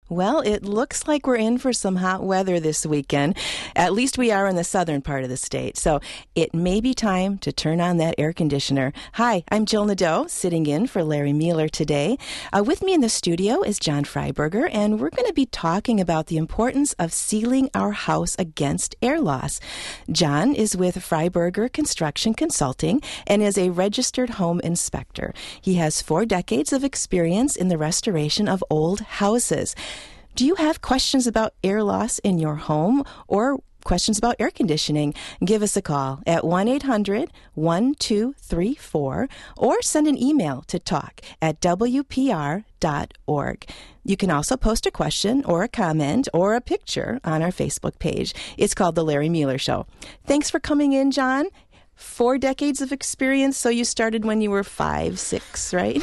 Well, it looks like we're in for some hot weather this weekend. At least we are in the southern part of the state. So it may be time to turn on that air conditioner. Hi, I'm Jill Nadeau, sitting in for Larry Mueller today. With me in the studio is John Freiberger, and we're going to be talking about the importance of sealing our house against air loss. John is with Freiberger Construction Consulting and is a registered home inspector. He has 4 decades of experience in the restoration of old houses. Do you have questions about air loss in your home or questions about air conditioning? Give us a call at 1-800-1234 or send an email to talk@wpr.org. You can also post a question or a comment or a picture on our Facebook page. It's called The Larry Mueller Show. Thanks for coming in, John. 4 decades of experience, so you started when you were 5, 6, right?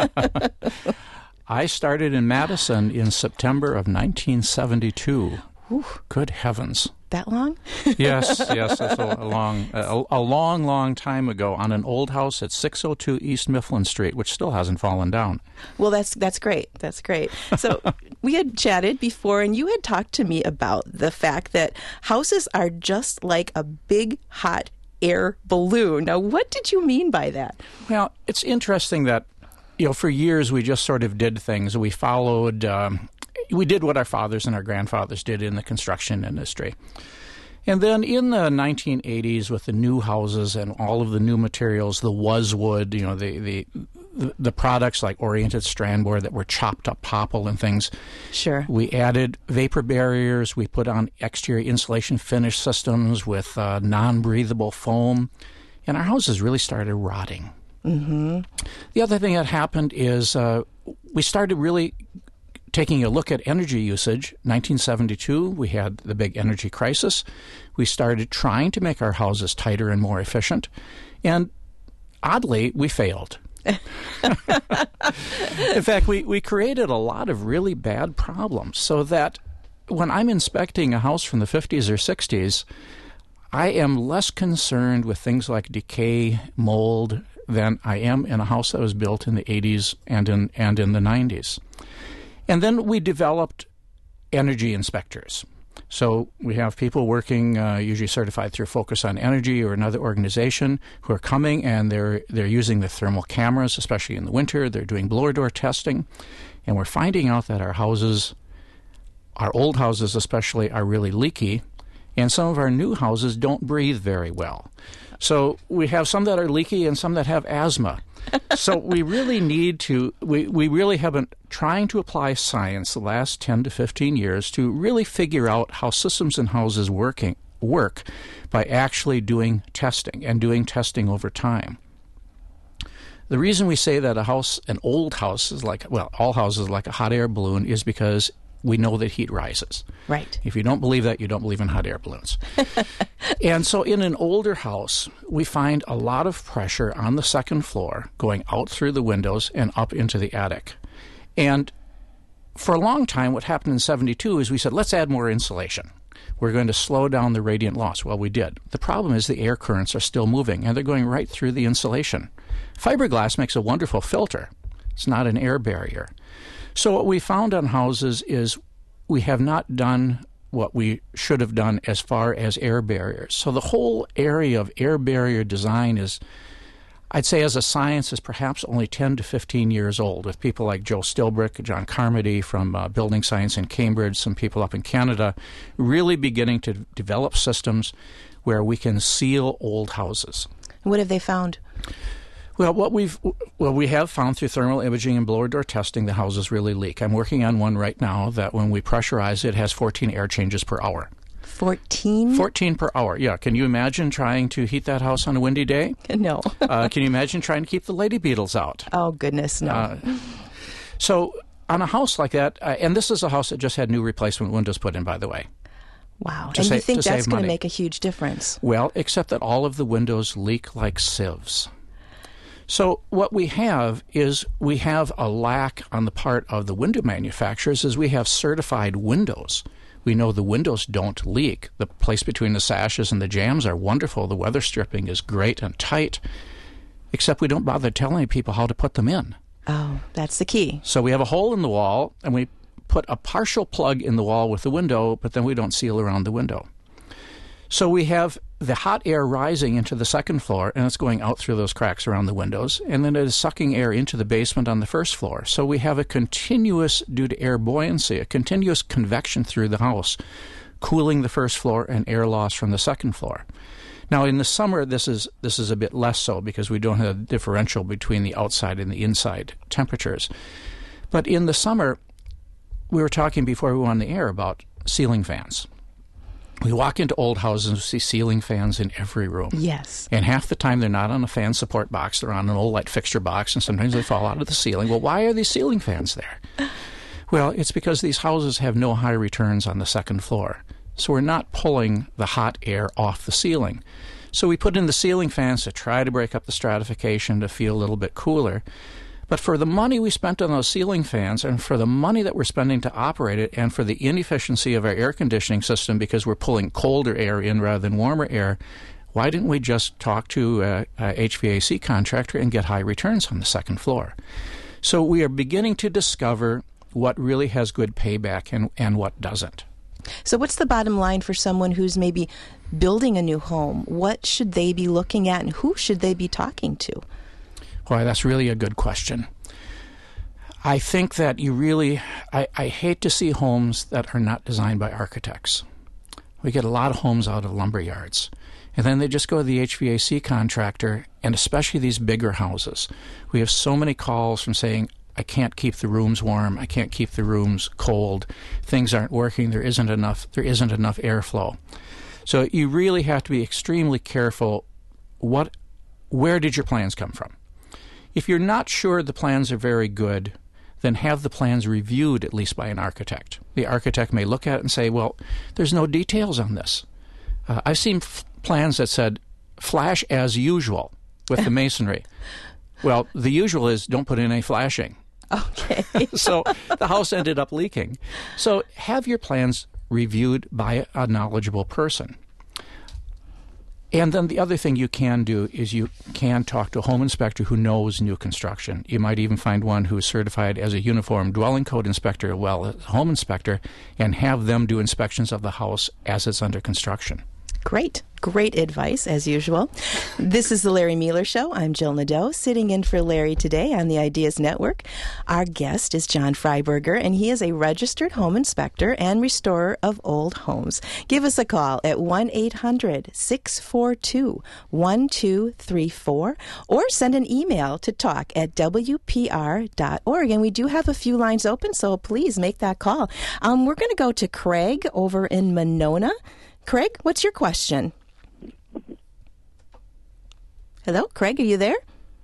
I started in Madison in September of 1972. Ooh. Good heavens. That long? Yes, that's a long time ago on an old house at 602 East Mifflin Street, which still hasn't fallen down. Well, that's great. That's great. So we had chatted before, and you had talked to me about the fact that houses are just like a big, hot air balloon. Now, what did you mean by that? Well, it's interesting that for years we just sort of did things. We followed, we did what our fathers and our grandfathers did in the construction industry. And then in the 1980s, with the new houses and all of the new materials, the Wuzzwood, the products like oriented strand board that were chopped up popple and things. Sure. We added vapor barriers. We put on exterior insulation finish systems with non-breathable foam. And our houses really started rotting. Mm-hmm. The other thing that happened is we started really taking a look at energy usage. 1972, we had the big energy crisis. We started trying to make our houses tighter and more efficient. And oddly, we failed. In fact, we created a lot of really bad problems, so that when I'm inspecting a house from the 50s or 60s, I am less concerned with things like decay, mold, than I am in a house that was built in the 80s and in the 90s. And then we developed energy inspectors. So we have people working, usually certified through Focus on Energy or another organization, who are coming and they're using the thermal cameras, especially in the winter. They're doing blower door testing. And we're finding out that our houses, our old houses especially, are really leaky. And some of our new houses don't breathe very well. So we have some that are leaky and some that have asthma. So we really need to, we really have been trying to apply science the last 10 to 15 years to really figure out how systems in houses work by actually doing testing and doing testing over time. The reason we say that an old house is like, well, all houses are like a hot air balloon is because we know that heat rises. Right. If you don't believe that, you don't believe in hot air balloons. And so in an older house, we find a lot of pressure on the second floor going out through the windows and up into the attic. And for a long time, what happened in 72 is we said, let's add more insulation. We're going to slow down the radiant loss. Well, we did. The problem is the air currents are still moving, and they're going right through the insulation. Fiberglass makes a wonderful filter. It's not an air barrier. So what we found on houses is we have not done what we should have done as far as air barriers. So the whole area of air barrier design is, I'd say as a science, is perhaps only 10 to 15 years old, with people like Joe Stilbrick, John Carmody from Building Science in Cambridge, some people up in Canada, really beginning to develop systems where we can seal old houses. What have they found? Well, we have found through thermal imaging and blower door testing the houses really leak. I'm working on one right now that when we pressurize it has 14 air changes per hour. 14? 14 per hour, yeah. Can you imagine trying to heat that house on a windy day? No. Can you imagine trying to keep the lady beetles out? Oh, goodness, no. So on a house like that, and this is a house that just had new replacement windows put in, by the way. Wow. And you think that's going to make a huge difference? Well, except that all of the windows leak like sieves. So what we have is we have a lack on the part of the window manufacturers is we have certified windows. We know the windows don't leak. The place between the sashes and the jambs are wonderful. The weather stripping is great and tight, except we don't bother telling people how to put them in. Oh, that's the key. So we have a hole in the wall, and we put a partial plug in the wall with the window, but then we don't seal around the window. So we have the hot air rising into the second floor, and it's going out through those cracks around the windows, and then it is sucking air into the basement on the first floor. So we have a continuous, due to air buoyancy, a continuous convection through the house, cooling the first floor and air loss from the second floor. Now, in the summer, this is a bit less so because we don't have a differential between the outside and the inside temperatures. But in the summer, we were talking before we went on the air about ceiling fans. We walk into old houses and see ceiling fans in every room. Yes. And half the time they're not on a fan support box. They're on an old light fixture box, and sometimes they fall out of the ceiling. Well, why are these ceiling fans there? Well, it's because these houses have no high returns on the second floor. So we're not pulling the hot air off the ceiling. So we put in the ceiling fans to try to break up the stratification to feel a little bit cooler. But for the money we spent on those ceiling fans and for the money that we're spending to operate it and for the inefficiency of our air conditioning system because we're pulling colder air in rather than warmer air, why didn't we just talk to a HVAC contractor and get high returns on the second floor? So we are beginning to discover what really has good payback and what doesn't. So what's the bottom line for someone who's maybe building a new home? What should they be looking at and who should they be talking to? Boy, that's really a good question. I think that I hate to see homes that are not designed by architects. We get a lot of homes out of lumber yards. And then they just go to the HVAC contractor, and especially these bigger houses. We have so many calls from saying, I can't keep the rooms warm, I can't keep the rooms cold, things aren't working, there isn't enough airflow. So you really have to be extremely careful. Where did your plans come from? If you're not sure the plans are very good, then have the plans reviewed at least by an architect. The architect may look at it and say, well, there's no details on this. I've seen plans that said, flash as usual with the masonry. Well, the usual is don't put in any flashing. Okay. So the house ended up leaking. So have your plans reviewed by a knowledgeable person. And then the other thing you can do is you can talk to a home inspector who knows new construction. You might even find one who is certified as a uniform dwelling code inspector as well as a home inspector and have them do inspections of the house as it's under construction. Great advice, as usual. This is the Larry Mueller Show. I'm Jill Nadeau, sitting in for Larry today on the Ideas Network. Our guest is John Freiberger, and he is a registered home inspector and restorer of old homes. Give us a call at 1-800-642-1234 or send an email to talk@wpr.org. And we do have a few lines open, so please make that call. We're going to go to Craig over in Monona. Craig, what's your question? Hello, Craig, are you there?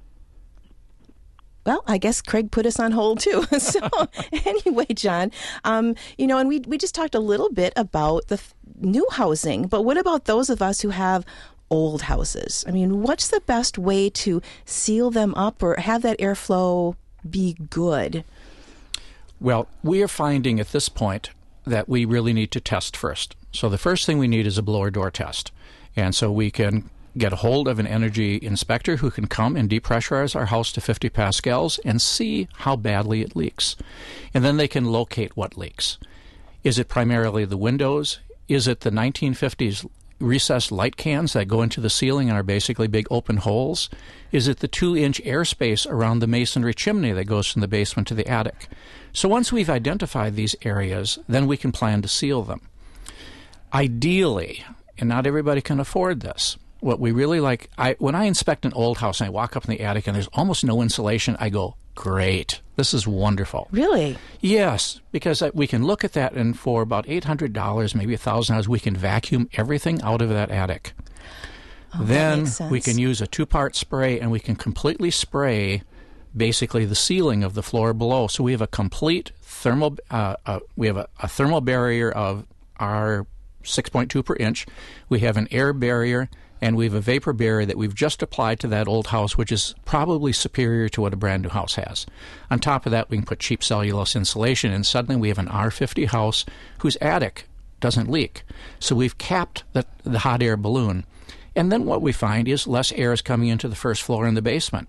Well, I guess Craig put us on hold, too. So anyway, John, and we just talked a little bit about the new housing, but what about those of us who have old houses? I mean, what's the best way to seal them up or have that airflow be good? Well, we are finding at this point that we really need to test first. So the first thing we need is a blower door test. And so we can get a hold of an energy inspector who can come and depressurize our house to 50 pascals and see how badly it leaks. And then they can locate what leaks. Is it primarily the windows? Is it the 1950s recessed light cans that go into the ceiling and are basically big open holes? Is it the 2-inch airspace around the masonry chimney that goes from the basement to the attic? So once we've identified these areas, then we can plan to seal them. Ideally, and not everybody can afford this, what we really like, when I inspect an old house and I walk up in the attic and there's almost no insulation, I go, great, this is wonderful. Really? Yes, because we can look at that and for about $800, maybe $1,000, we can vacuum everything out of that attic. Oh, then that makes sense. We can use a 2-part spray and we can completely spray basically the ceiling of the floor below. So we have a complete thermal, we have a thermal barrier of our 6.2 per inch. We have an air barrier, and we have a vapor barrier that we've just applied to that old house, which is probably superior to what a brand new house has. On top of that, we can put cheap cellulose insulation, and suddenly we have an R50 house whose attic doesn't leak. So we've capped the hot air balloon. And then what we find is less air is coming into the first floor and the basement.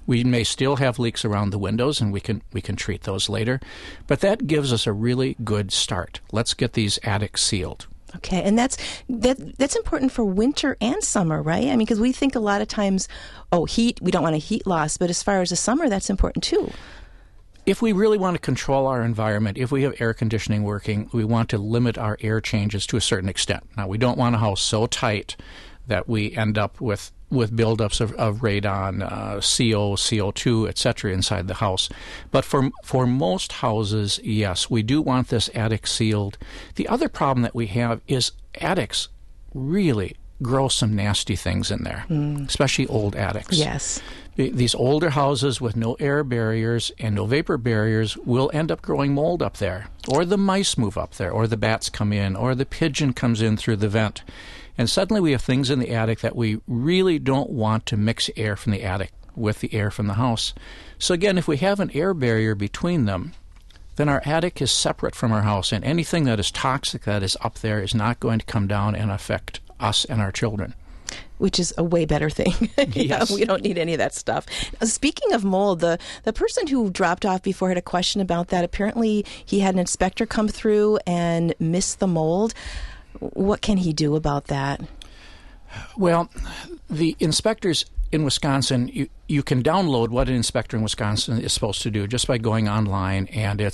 We may still have leaks around the windows, and we can treat those later. But that gives us a really good start. Let's get these attics sealed. Okay, and that's important for winter and summer, right? I mean, because we think a lot of times, heat, we don't want a heat loss, but as far as the summer, that's important too. If we really want to control our environment, if we have air conditioning working, we want to limit our air changes to a certain extent. Now, we don't want a house so tight that we end up with buildups of radon, CO, CO2, etc. inside the house. But for most houses, yes, we do want this attic sealed. The other problem that we have is attics really grow some nasty things in there, especially old attics. Yes. These older houses with no air barriers and no vapor barriers will end up growing mold up there, or the mice move up there, or the bats come in, or the pigeon comes in through the vent. And suddenly we have things in the attic that we really don't want to mix air from the attic with the air from the house. So again, if we have an air barrier between them, then our attic is separate from our house, and anything that is toxic that is up there is not going to come down and affect us and our children. Which is a way better thing. Yes. We don't need any of that stuff. Speaking of mold, the person who dropped off before had a question about that. Apparently, he had an inspector come through and miss the mold. What can he do about that? Well, the inspectors in Wisconsin, you can download what an inspector in Wisconsin is supposed to do just by going online, and it's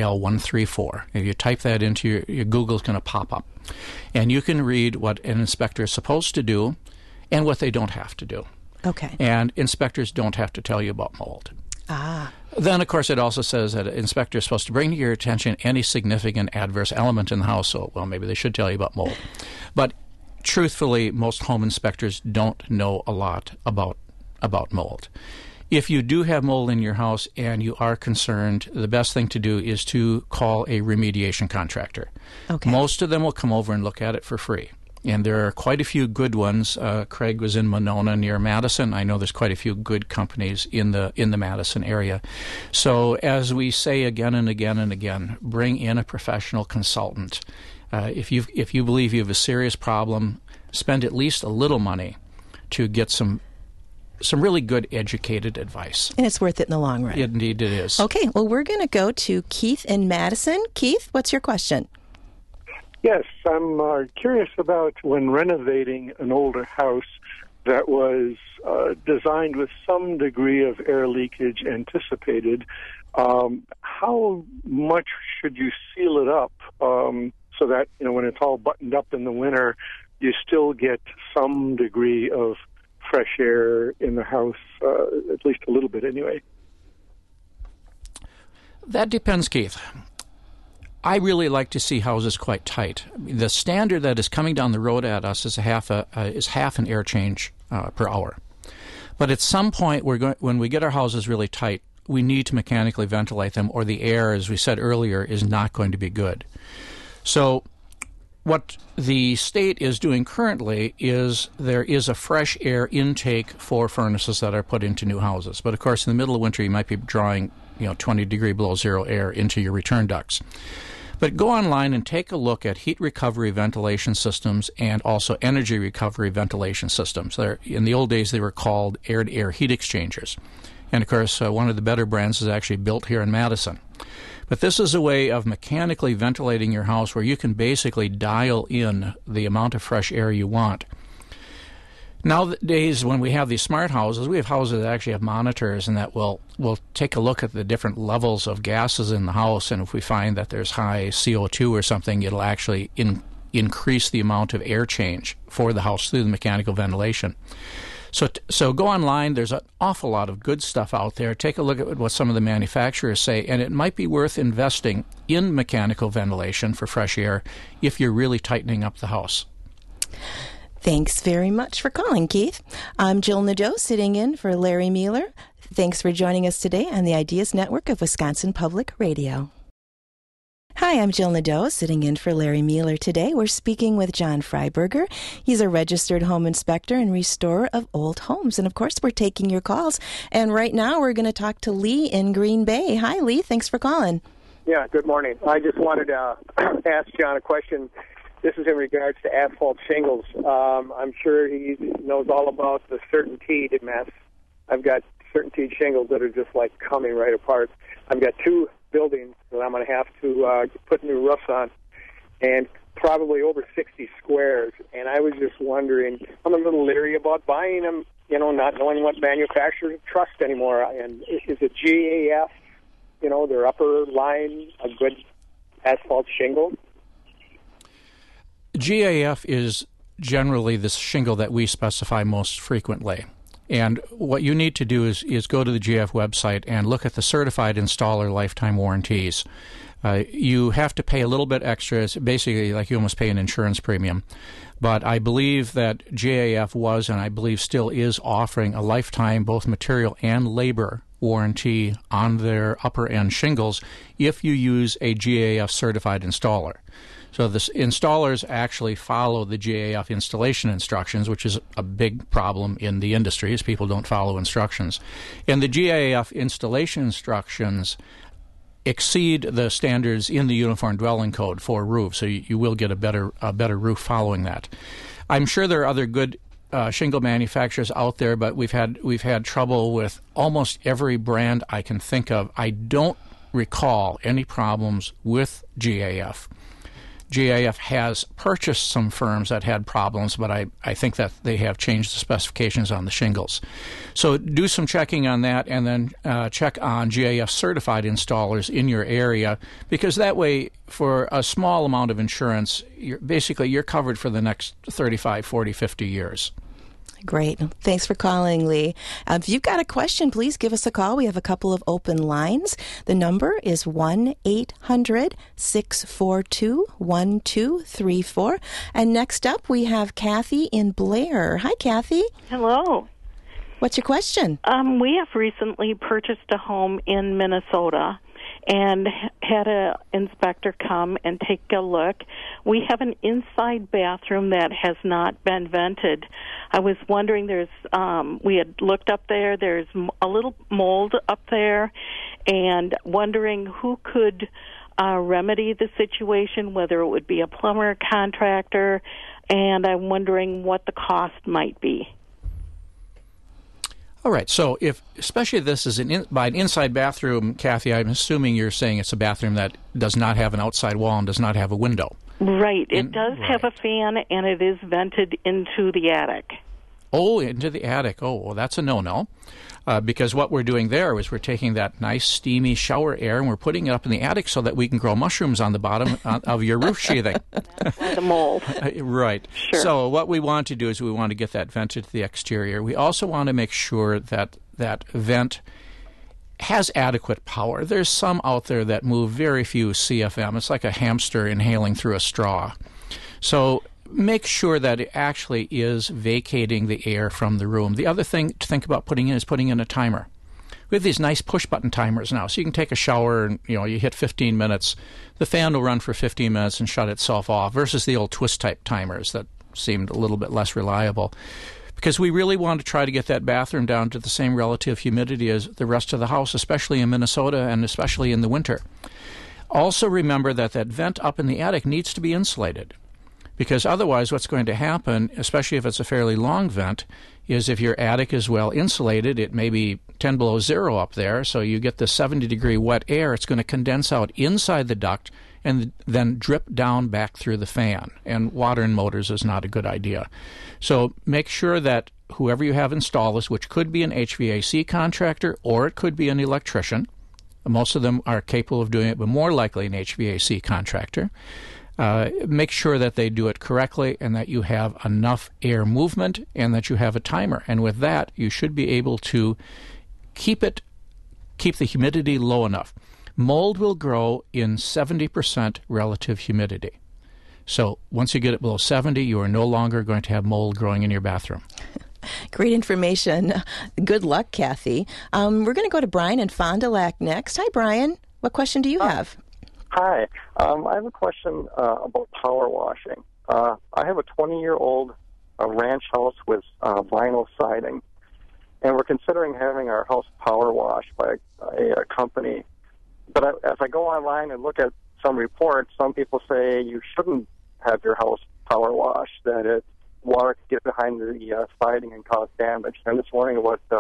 RL134. If you type that into your Google's going to pop up. And you can read what an inspector is supposed to do and what they don't have to do. Okay. And inspectors don't have to tell you about mold. Ah. Then, of course, it also says that an inspector is supposed to bring to your attention any significant adverse element in the house. So, well, maybe they should tell you about mold. But truthfully, most home inspectors don't know a lot about mold. If you do have mold in your house and you are concerned, the best thing to do is to call a remediation contractor. Okay. Most of them will come over and look at it for free. And there are quite a few good ones. Craig was in Monona near Madison. I know there's quite a few good companies in the Madison area. So as we say again and again and again, bring in a professional consultant. If you believe you have a serious problem, spend at least a little money to get some really good educated advice. And it's worth it in the long run. Indeed it is. Okay, well, we're going to go to Keith in Madison. Keith, what's your question? Yes, I'm curious about when renovating an older house that was designed with some degree of air leakage anticipated. How much should you seal it up so that, when it's all buttoned up in the winter, you still get some degree of fresh air in the house, at least a little bit anyway? That depends, Keith. I really like to see houses quite tight. The standard that is coming down the road at us is half an air change per hour. But at some point, when we get our houses really tight, we need to mechanically ventilate them, or the air, as we said earlier, is not going to be good. So what the state is doing currently is there is a fresh air intake for furnaces that are put into new houses. But of course, in the middle of winter, you might be drawing 20 degree below zero air into your return ducts. But go online and take a look at heat recovery ventilation systems and also energy recovery ventilation systems. In the old days, they were called air-to-air heat exchangers. And of course, one of the better brands is actually built here in Madison. But this is a way of mechanically ventilating your house where you can basically dial in the amount of fresh air you want. Nowadays, when we have these smart houses, we have houses that actually have monitors and that will take a look at the different levels of gases in the house, and if we find that there's high CO2 or something, it'll actually increase the amount of air change for the house through the mechanical ventilation. So go online. There's an awful lot of good stuff out there. Take a look at what some of the manufacturers say, and it might be worth investing in mechanical ventilation for fresh air if you're really tightening up the house. Thanks very much for calling, Keith. I'm Jill Nadeau, sitting in for Larry Mueller. Thanks for joining us today on the Ideas Network of Wisconsin Public Radio. Hi, I'm Jill Nadeau, sitting in for Larry Mueller today. We're speaking with John Freiberger. He's a registered home inspector and restorer of old homes. And, of course, we're taking your calls. And right now we're going to talk to Lee in Green Bay. Hi, Lee. Thanks for calling. Yeah, good morning. I just wanted to ask John a question. This is in regards to asphalt shingles. I'm sure he knows all about the CertainTeed mess. I've got CertainTeed shingles that are just like coming right apart. I've got 2 buildings that I'm going to have to put new roofs on, and probably over 60 squares. And I was just wondering, I'm a little leery about buying them, not knowing what manufacturer to trust anymore. And is it GAF, their upper line, a good asphalt shingle? GAF is generally the shingle that we specify most frequently. And what you need to do is go to the GAF website and look at the certified installer lifetime warranties. You have to pay a little bit extra. It's basically like you almost pay an insurance premium. But I believe that GAF was, and I believe still is, offering a lifetime both material and labor warranty on their upper end shingles if you use a GAF certified installer. So the installers actually follow the GAF installation instructions, which is a big problem in the industry, is people don't follow instructions. And the GAF installation instructions exceed the standards in the Uniform Dwelling Code for roofs, so you will get a better roof following that. I'm sure there are other good shingle manufacturers out there, but we've had trouble with almost every brand I can think of. I don't recall any problems with GAF. GAF has purchased some firms that had problems, but I think that they have changed the specifications on the shingles. So do some checking on that, and then check on GAF certified installers in your area, because that way, for a small amount of insurance, you're covered for the next 35, 40, 50 years. Great. Thanks for calling, Lee. If you've got a question, please give us a call. We have a couple of open lines. The number is 1-800-642-1234. And next up, we have Kathy in Blair. Hi, Kathy. Hello. What's your question? We have recently purchased a home in Minnesota and had an inspector come and take a look. We have an inside bathroom that has not been vented. I was wondering, we had looked up there, there's a little mold up there, and wondering who could remedy the situation, whether it would be a plumber, contractor, and I'm wondering what the cost might be. All right, so especially if this is by an inside bathroom, Kathy, I'm assuming you're saying it's a bathroom that does not have an outside wall and does not have a window. Right. It does have a fan, and it is vented into the attic. Oh, into the attic. Oh, well, that's a no-no. Because what we're doing there is we're taking that nice steamy shower air and we're putting it up in the attic so that we can grow mushrooms on the bottom of your roof sheathing. That's why the mold. Right. Sure. So what we want to do is we want to get that vented to the exterior. We also want to make sure that that vent has adequate power. There's some out there that move very few CFM. It's like a hamster inhaling through a straw. So make sure that it actually is vacating the air from the room. The other thing to think about putting in is putting in a timer. We have these nice push-button timers now, so you can take a shower and you hit 15 minutes. The fan will run for 15 minutes and shut itself off, versus the old twist-type timers that seemed a little bit less reliable. Because we really want to try to get that bathroom down to the same relative humidity as the rest of the house, especially in Minnesota and especially in the winter. Also remember that vent up in the attic needs to be insulated. Because otherwise what's going to happen, especially if it's a fairly long vent, is if your attic is well insulated, it may be 10 below zero up there, so you get the 70-degree wet air. It's going to condense out inside the duct and then drip down back through the fan. And water in motors is not a good idea. So make sure that whoever you have install this, which could be an HVAC contractor or it could be an electrician, most of them are capable of doing it, but more likely an HVAC contractor, make sure that they do it correctly and that you have enough air movement and that you have a timer. And with that, you should be able to keep the humidity low enough. Mold will grow in 70% relative humidity. So once you get it below 70, you are no longer going to have mold growing in your bathroom. Great information. Good luck, Kathy. We're going to go to Brian in Fond du Lac next. Hi, Brian. What question do you have? Hi. I have a question about power washing. I have a 20-year-old ranch house with vinyl siding, and we're considering having our house power washed by a company. But as I go online and look at some reports, some people say you shouldn't have your house power washed, that water could get behind the siding and cause damage. I'm just wondering what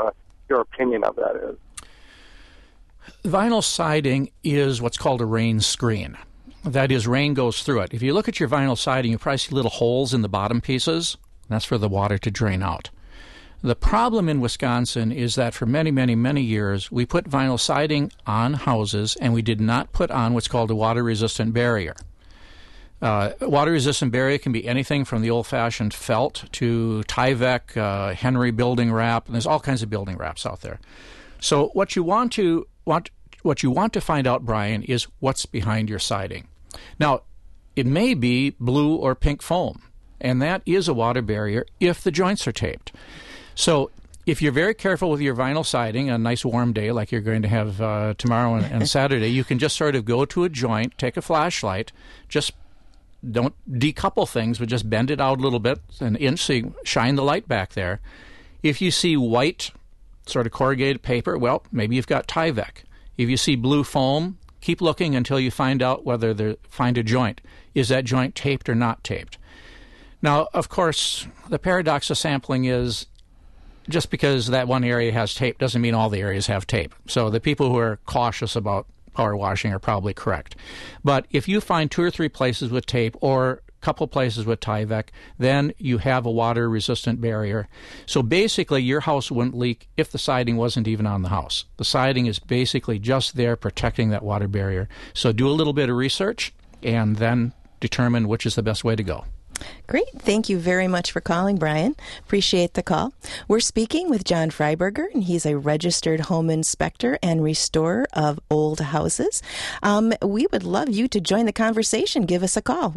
your opinion of that is. Vinyl siding is what's called a rain screen. That is, rain goes through it. If you look at your vinyl siding, you probably see little holes in the bottom pieces. That's for the water to drain out. The problem in Wisconsin is that for many, many, many years, we put vinyl siding on houses, and we did not put on what's called a water-resistant barrier. Water-resistant barrier can be anything from the old-fashioned felt to Tyvek, Henry building wrap, and there's all kinds of building wraps out there. So what you want to find out, Brian, is what's behind your siding. Now, it may be blue or pink foam, and that is a water barrier if the joints are taped. So if you're very careful with your vinyl siding, a nice warm day like you're going to have tomorrow and Saturday, you can just sort of go to a joint, take a flashlight, just don't decouple things, but just bend it out a little bit, an inch, so you shine the light back there. If you see white sort of corrugated paper, well, maybe you've got Tyvek. If you see blue foam, keep looking until you find out find a joint. Is that joint taped or not taped? Now, of course, the paradox of sampling is just because that one area has tape doesn't mean all the areas have tape. So the people who are cautious about power washing are probably correct. But if you find 2 or 3 places with tape or a couple places with Tyvek, then you have a water-resistant barrier. So basically, your house wouldn't leak if the siding wasn't even on the house. The siding is basically just there protecting that water barrier. So do a little bit of research and then determine which is the best way to go. Great. Thank you very much for calling, Brian. Appreciate the call. We're speaking with John Freiberger, and he's a registered home inspector and restorer of old houses. We would love you to join the conversation. Give us a call,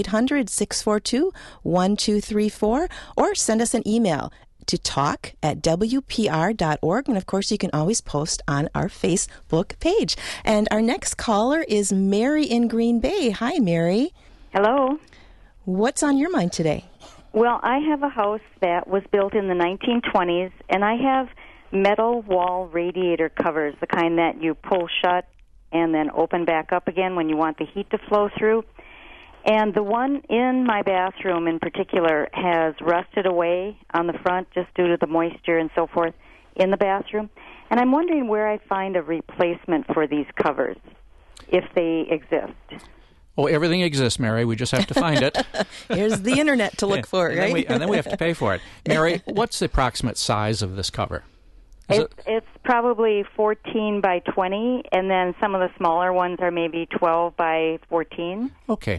1-800-642-1234, or send us an email to talk@wpr.org. And, of course, you can always post on our Facebook page. And our next caller is Mary in Green Bay. Hi, Mary. Hello. What's on your mind today? Well, I have a house that was built in the 1920s, and I have metal wall radiator covers, the kind that you pull shut and then open back up again when you want the heat to flow through. And the one in my bathroom in particular has rusted away on the front just due to the moisture and so forth in the bathroom. And I'm wondering where I find a replacement for these covers, if they exist. Oh, everything exists, Mary. We just have to find it. Here's the internet to look for, right? And then we have to pay for it. Mary, what's the approximate size of this cover? It's probably 14 by 20, and then some of the smaller ones are maybe 12 by 14. Okay.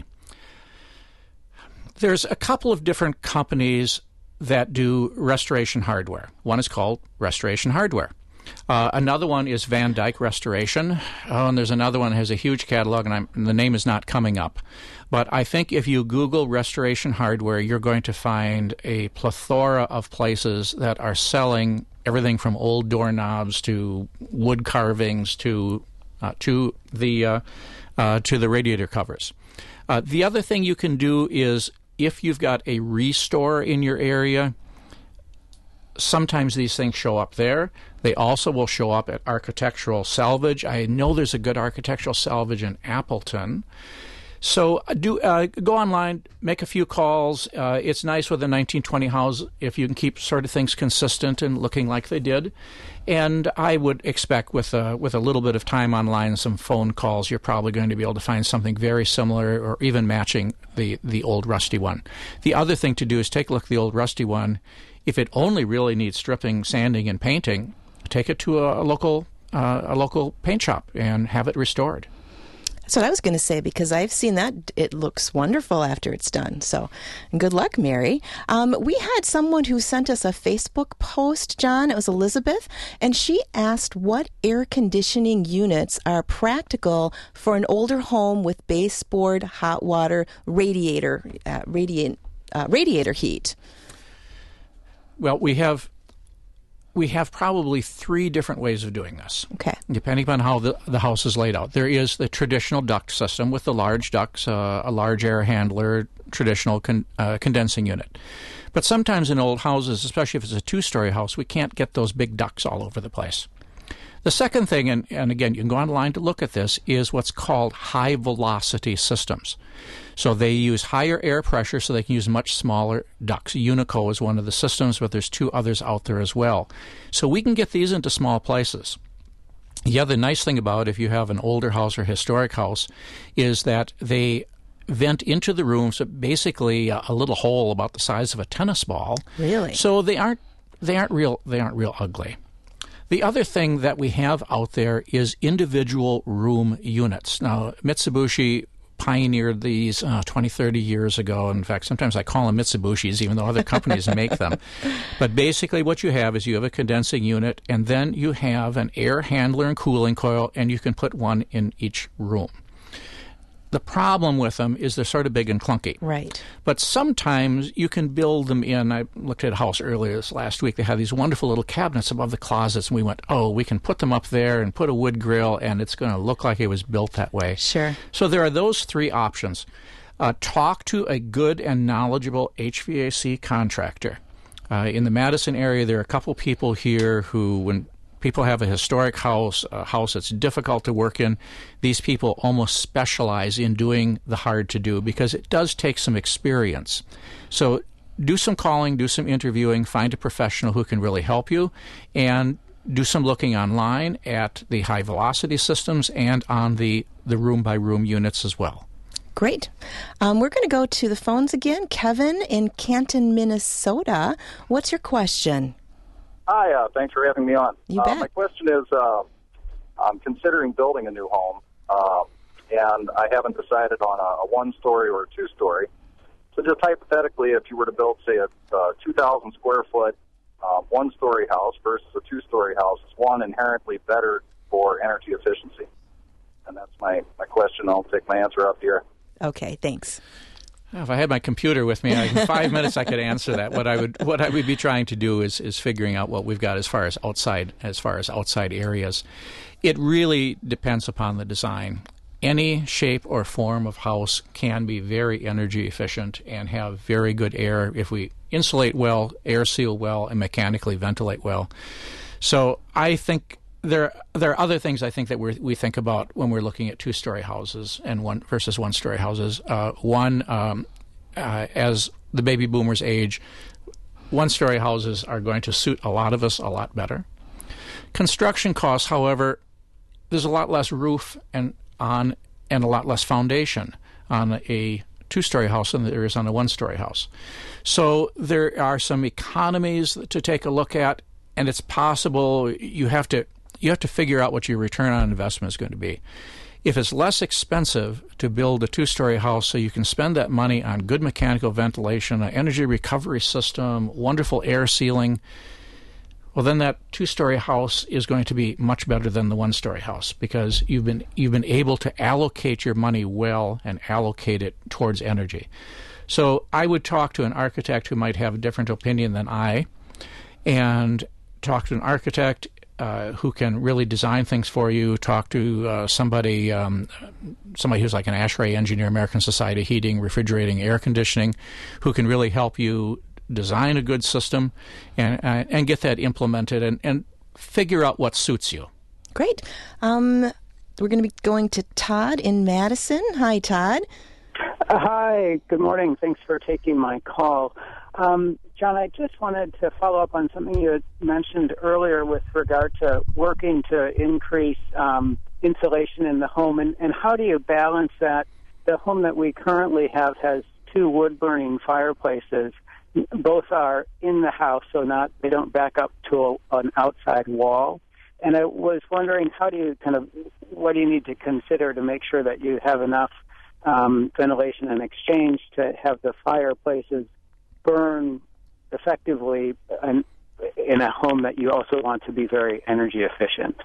There's a couple of different companies that do restoration hardware. One is called Restoration Hardware. Another one is Van Dyke Restoration, and there's another one that has a huge catalog, and the name is not coming up. But I think if you Google Restoration Hardware, you're going to find a plethora of places that are selling everything from old doorknobs to wood carvings to the radiator covers. The other thing you can do is, if you've got a restore in your area, sometimes these things show up there. They also will show up at Architectural Salvage. I know there's a good Architectural Salvage in Appleton. So go online, make a few calls. It's nice with a 1920 house if you can keep sort of things consistent and looking like they did. And I would expect with a little bit of time online and some phone calls, you're probably going to be able to find something very similar or even matching the old rusty one. The other thing to do is take a look at the old rusty one. If it only really needs stripping, sanding, and painting, take it to a local paint shop and have it restored. That's what I was going to say, because I've seen that. It looks wonderful after it's done. So good luck, Mary. We had someone who sent us a Facebook post, John. It was Elizabeth, and she asked what air conditioning units are practical for an older home with baseboard hot water radiator heat. Well, we have probably 3 different ways of doing this. Okay. Depending upon how the house is laid out. There is the traditional duct system with the large ducts, a large air handler, traditional condensing unit. But sometimes in old houses, especially if it's a 2-story house, we can't get those big ducts all over the place. The second thing, and again, you can go online to look at this, is what's called high-velocity systems. So they use higher air pressure so they can use much smaller ducts. Unico is one of the systems, but there's 2 others out there as well. So we can get these into small places. The other nice thing about if you have an older house or historic house is that they vent into the room, so basically a little hole about the size of a tennis ball. Really? So they aren't real ugly. The other thing that we have out there is individual room units. Now, Mitsubishi pioneered these 20, 30 years ago. In fact, sometimes I call them Mitsubishis, even though other companies make them. But basically what you have is you have a condensing unit, and then you have an air handler and cooling coil, and you can put one in each room. The problem with them is they're sort of big and clunky. Right. But sometimes you can build them in. I looked at a house earlier this last week. They have these wonderful little cabinets above the closets, and we went, we can put them up there and put a wood grill, and it's going to look like it was built that way. Sure. So there are those 3 options. Talk to a good and knowledgeable HVAC contractor. In the Madison area, there are a couple people here who, when people have a historic house, a house that's difficult to work in, these people almost specialize in doing the hard to do because it does take some experience. So do some calling, do some interviewing, find a professional who can really help you, and do some looking online at the high velocity systems and on the room by room units as well. Great. We're going to go to the phones again. Kevin in Canton, Minnesota. What's your question? Hi, thanks for having me on. You bet. My question is, I'm considering building a new home, and I haven't decided on a 1-story or a 2-story. So just hypothetically, if you were to build, say, a 2,000 square foot 1-story house versus a 2-story house, is one inherently better for energy efficiency? And that's my question. I'll take my answer up here. Okay, thanks. If I had my computer with me, in 5 minutes I could answer that. What I would be trying to do is figuring out what we've got as far as outside areas. It really depends upon the design. Any shape or form of house can be very energy efficient and have very good air if we insulate well, air seal well, and mechanically ventilate well. So I think there are other things I think that we think about when we're looking at 2-story houses and 1-story houses. As the baby boomers age, 1-story houses are going to suit a lot of us a lot better. Construction costs, however, there's a lot less roof and a lot less foundation on a 2-story house than there is on a 1-story house. So there are some economies to take a look at, and it's possible you have to figure out what your return on investment is going to be. If it's less expensive to build a 2-story house so you can spend that money on good mechanical ventilation, an energy recovery system, wonderful air sealing, well, then that 2-story house is going to be much better than the 1-story house because you've been able to allocate your money well and allocate it towards energy. So I would talk to an architect who might have a different opinion than I, and talk to an architect who can really design things for you. Talk to somebody who's like an ASHRAE engineer, American Society of Heating, Refrigerating, Air Conditioning, who can really help you design a good system and get that implemented and figure out what suits you. Great. We're going to be going to Todd in Madison. Hi, Todd. Hi. Good morning. Thanks for taking my call. John, I just wanted to follow up on something you had mentioned earlier with regard to working to increase insulation in the home, and how do you balance that? The home that we currently have has 2 wood-burning fireplaces. Both are in the house, so they don't back up to an outside wall. And I was wondering, what do you need to consider to make sure that you have enough ventilation and exchange to have the fireplaces burn effectively in a home that you also want to be very energy efficient?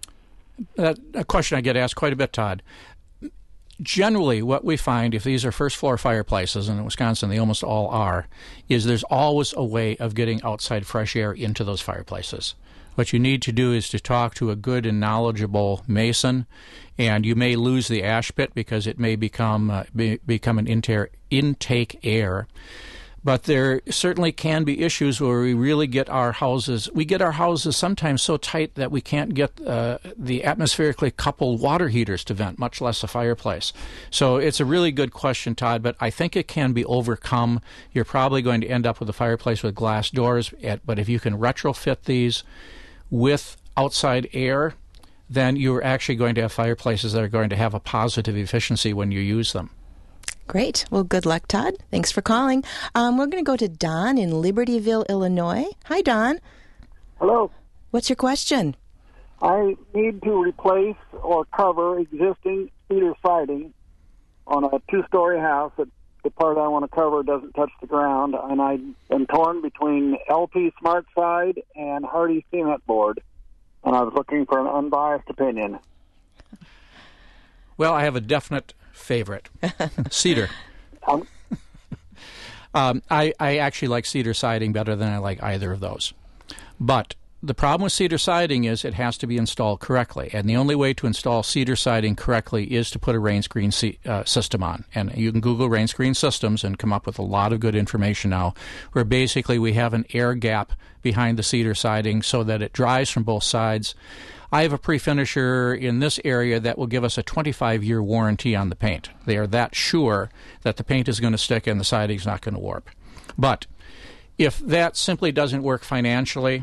A question I get asked quite a bit, Todd. Generally, what we find, if these are first-floor fireplaces, and in Wisconsin they almost all are, is there's always a way of getting outside fresh air into those fireplaces. What you need to do is to talk to a good and knowledgeable mason, and you may lose the ash pit because it may become an intake air. But there certainly can be issues where we really get our houses sometimes so tight that we can't get the atmospherically coupled water heaters to vent, much less a fireplace. So it's a really good question, Todd, but I think it can be overcome. You're probably going to end up with a fireplace with glass doors, but if you can retrofit these with outside air, then you're actually going to have fireplaces that are going to have a positive efficiency when you use them. Great. Well, good luck, Todd. Thanks for calling. We're going to go to Don in Libertyville, Illinois. Hi, Don. Hello. What's your question? I need to replace or cover existing cedar siding on a two-story house. The part I want to cover doesn't touch the ground, and I am torn between LP Smart Side and Hardy Cement Board, and I was looking for an unbiased opinion. Well, I have a definite favorite, cedar. I actually like cedar siding better than I like either of those. But the problem with cedar siding is it has to be installed correctly, and the only way to install cedar siding correctly is to put a rain screen system on. And you can Google rain screen systems and come up with a lot of good information now, where basically we have an air gap behind the cedar siding so that it dries from both sides. I have a pre-finisher in this area that will give us a 25-year warranty on the paint. They are that sure that the paint is going to stick and the siding is not going to warp. But if that simply doesn't work financially,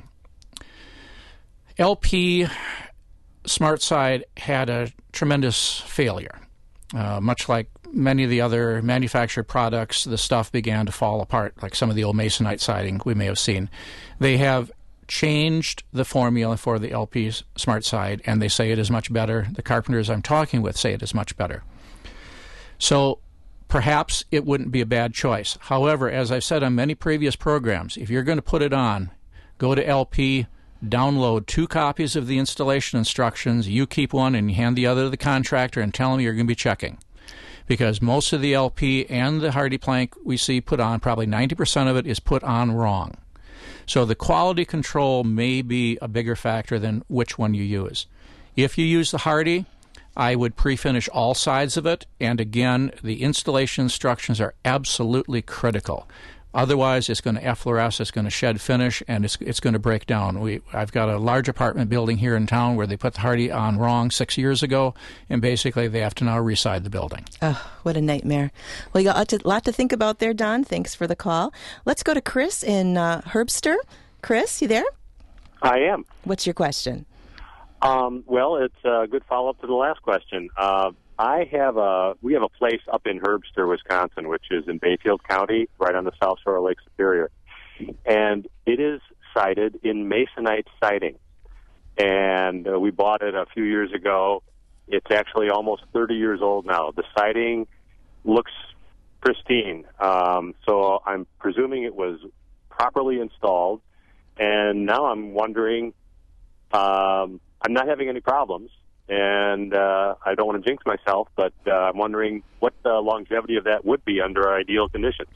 LP Smart Side had a tremendous failure. Much like many of the other manufactured products, the stuff began to fall apart, like some of the old Masonite siding we may have seen. They have changed the formula for the LP Smart Side, and they say it is much better. The carpenters I'm talking with say it is much better. So perhaps it wouldn't be a bad choice. However, as I've said on many previous programs, if you're going to put it on, go to LP, download 2 copies of the installation instructions. You keep one and you hand the other to the contractor and tell them you're going to be checking. Because most of the LP and the Hardy plank we see put on, probably 90% of it is put on wrong. So the quality control may be a bigger factor than which one you use. If you use the Hardy, I would pre-finish all sides of it, and again, the installation instructions are absolutely critical. Otherwise, it's going to effloresce, it's going to shed finish, and it's going to break down. I've got a large apartment building here in town where they put the Hardy on wrong 6 years ago, and basically they have to now reside the building. Oh, what a nightmare. Well, you got a lot to think about there, Don. Thanks for the call. Let's go to Chris in Herbster. Chris, you there? I am. What's your question? Well, it's a good follow-up to the last question. We have a place up in Herbster, Wisconsin, which is in Bayfield County, right on the south shore of Lake Superior. And it is sided in Masonite siding. And we bought it a few years ago. It's actually almost 30 years old now. The siding looks pristine. So I'm presuming it was properly installed. And now I'm wondering, I'm not having any problems. And I don't want to jinx myself, but I'm wondering what the longevity of that would be under ideal conditions,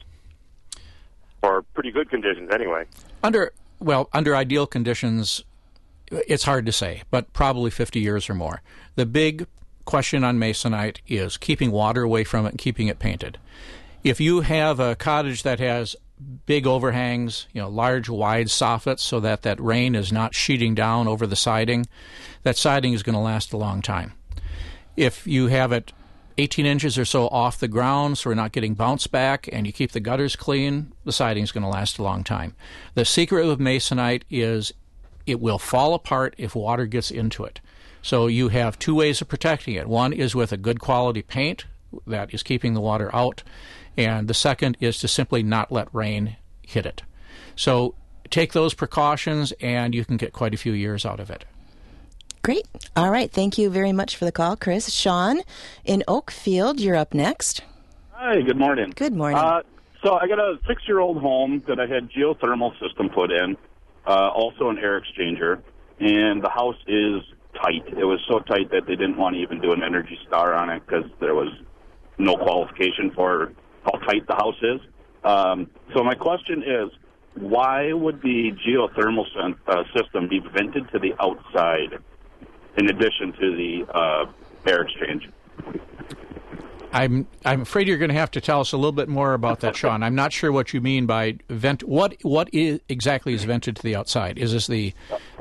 or pretty good conditions anyway. Under ideal conditions, it's hard to say, but probably 50 years or more. The big question on Masonite is keeping water away from it and keeping it painted. If you have a cottage that has big overhangs, large, wide soffits so that rain is not sheeting down over the siding, that siding is going to last a long time. If you have it 18 inches or so off the ground so we're not getting bounce back and you keep the gutters clean, the siding is going to last a long time. The secret with Masonite is it will fall apart if water gets into it. So you have 2 ways of protecting it. One is with a good quality paint that is keeping the water out, and the second is to simply not let rain hit it. So take those precautions and you can get quite a few years out of it. Great. All right. Thank you very much for the call, Chris. Sean in Oakfield, you're up next. Hi, good morning. Good morning. So I got a 6-year-old home that I had geothermal system put in, also an air exchanger, and the house is tight. It was so tight that they didn't want to even do an Energy Star on it because there was no qualification for how tight the house is. So my question is, why would the geothermal system be vented to the outside in addition to the air exchange? I'm afraid you're going to have to tell us a little bit more about that, Sean. I'm not sure what you mean by vent. What exactly is vented to the outside? Is this the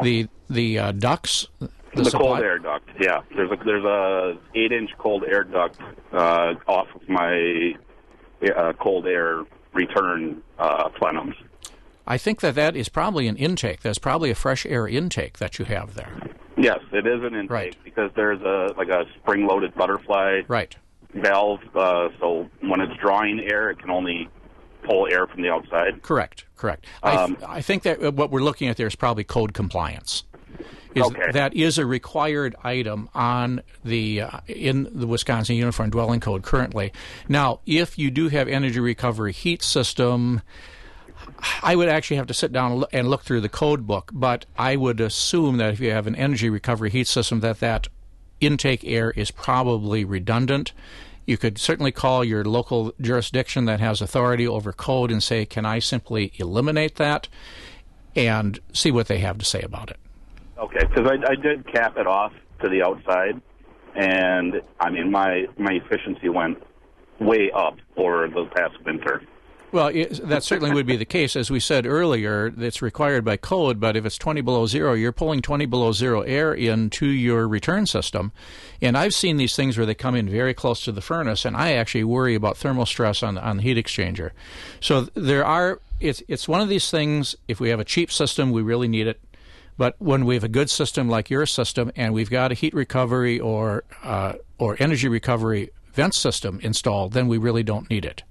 ducts? The cold air duct. Yeah, there's a 8-inch cold air duct off of my cold air return plenums. I think that is probably an intake. That's probably a fresh air intake that you have there. Yes, it is an intake because there's a spring-loaded butterfly valve. So when it's drawing air, it can only pull air from the outside. Correct. I think that what we're looking at there is probably code compliance. That is a required item on in the Wisconsin Uniform Dwelling Code currently. Now, if you do have energy recovery heat system, I would actually have to sit down and look through the code book, but I would assume that if you have an energy recovery heat system, that intake air is probably redundant. You could certainly call your local jurisdiction that has authority over code and say, can I simply eliminate that, and see what they have to say about it. Okay, because I did cap it off to the outside, and I mean my efficiency went way up for the past winter. Well, that certainly would be the case. As we said earlier, it's required by code, but if it's 20 below zero, you're pulling 20 below zero air into your return system. And I've seen these things where they come in very close to the furnace, and I actually worry about thermal stress on the heat exchanger. So it's one of these things, if we have a cheap system, we really need it. But when we have a good system like your system, and we've got a heat recovery or energy recovery vent system installed, then we really don't need it.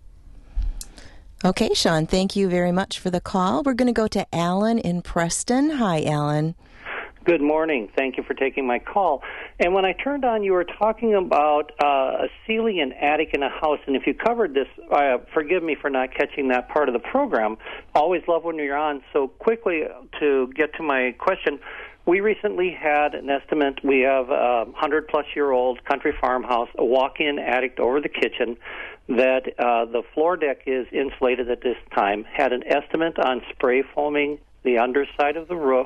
Okay, Sean, thank you very much for the call. We're going to go to Alan in Preston. Hi, Alan. Good morning. Thank you for taking my call. And when I turned on, you were talking about a ceiling and attic in a house. And if you covered this, forgive me for not catching that part of the program. Always love when you're on. So quickly, to get to my question, we recently had an estimate. We have a 100-plus-year-old country farmhouse, a walk-in attic over the kitchen, that the floor deck is insulated at this time, had an estimate on spray foaming the underside of the roof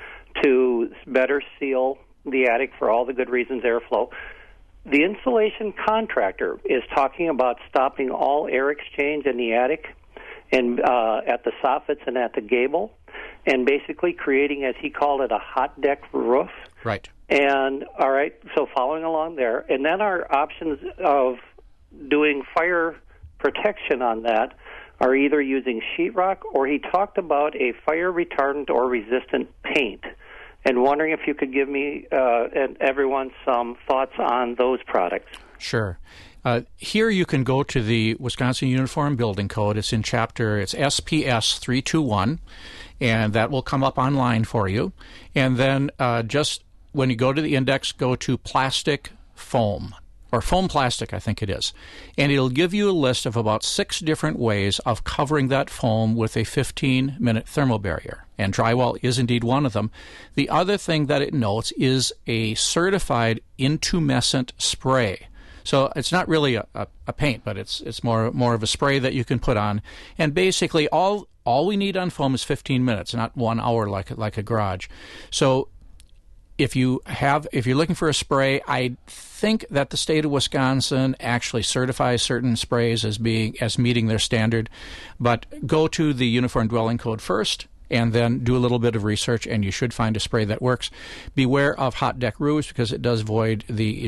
to better seal the attic for all the good reasons, airflow. The insulation contractor is talking about stopping all air exchange in the attic and at the soffits and at the gable, and basically creating, as he called it, a hot deck roof. Right. And, all right, so following along there. And then our options of doing fire protection on that are either using sheetrock, or he talked about a fire retardant or resistant paint. And wondering if you could give me and everyone some thoughts on those products. Sure. Here you can go to the Wisconsin Uniform Building Code. It's in it's SPS 321, and that will come up online for you. And then just when you go to the index, go to plastic foam, or foam plastic, I think it is. And it'll give you a list of about 6 different ways of covering that foam with a 15-minute thermal barrier. And drywall is indeed one of them. The other thing that it notes is a certified intumescent spray. So it's not really a paint, but it's more of a spray that you can put on. And basically all we need on foam is 15 minutes, not 1 hour like a garage. So if you're looking for a spray, I think that the state of Wisconsin actually certifies certain sprays as meeting their standard. But go to the Uniform Dwelling Code first, and then do a little bit of research, and you should find a spray that works. Beware of hot deck roofs, because it does voids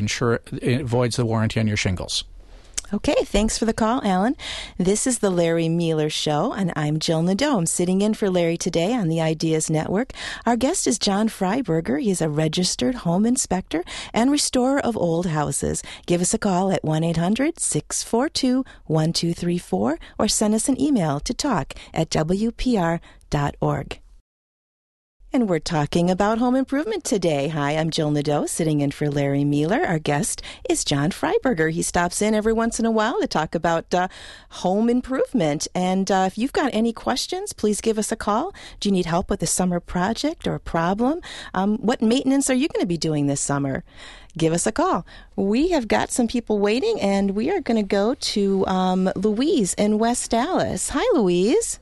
the warranty on your shingles. Okay, thanks for the call, Alan. This is the Larry Mueller Show, and I'm Jill Nadeau. I'm sitting in for Larry today on the Ideas Network. Our guest is John Freiberger. He's a registered home inspector and restorer of old houses. Give us a call at 1-800-642-1234 or send us an email to talk@wpr.org. And we're talking about home improvement today. Hi, I'm Jill Nadeau, sitting in for Larry Mueller. Our guest is John Freiberger. He stops in every once in a while to talk about home improvement. And if you've got any questions, please give us a call. Do you need help with a summer project or a problem? What maintenance are you going to be doing this summer? Give us a call. We have got some people waiting, and we are going to go to Louise in West Dallas. Hi, Louise.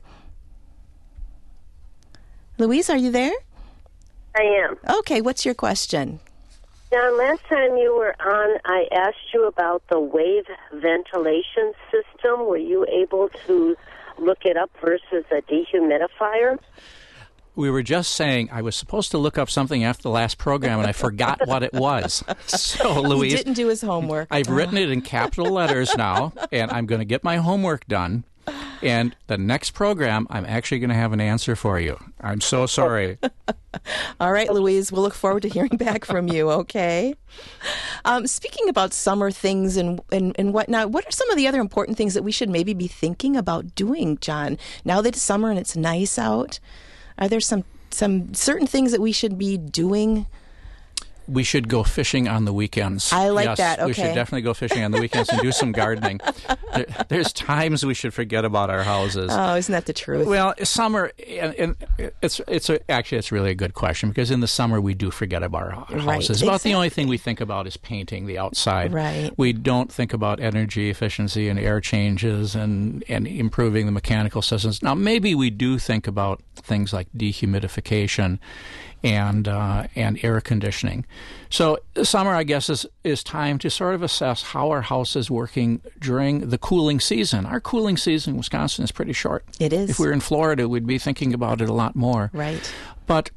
Louise, are you there? I am. Okay, what's your question? John, last time you were on, I asked you about the wave ventilation system. Were you able to look it up versus a dehumidifier? We were just saying I was supposed to look up something after the last program, and I forgot what it was. So, Louise, he didn't do his homework. I've written it in capital letters now, and I'm going to get my homework done. And the next program, I'm actually going to have an answer for you. I'm so sorry. All right, Louise, we'll look forward to hearing back from you, okay? Speaking about summer things and whatnot, what are some of the other important things that we should maybe be thinking about doing, John? Now that it's summer and it's nice out, are there some certain things that we should be doing? We should go fishing on the weekends. I like that. Okay. We should definitely go fishing on the weekends and do some gardening. There's times we should forget about our houses. Oh, isn't that the truth? Well, summer, and it's really a good question, because in the summer we do forget about our houses. Right, About exactly. the only thing we think about is painting the outside. Right. We don't think about energy efficiency and air changes and improving the mechanical systems. Now, maybe we do think about things like dehumidification and air conditioning. So summer, I guess, is time to sort of assess how our house is working during the cooling season. Our cooling season in Wisconsin is pretty short. It is. If we were in Florida, we'd be thinking about it a lot more. Right. But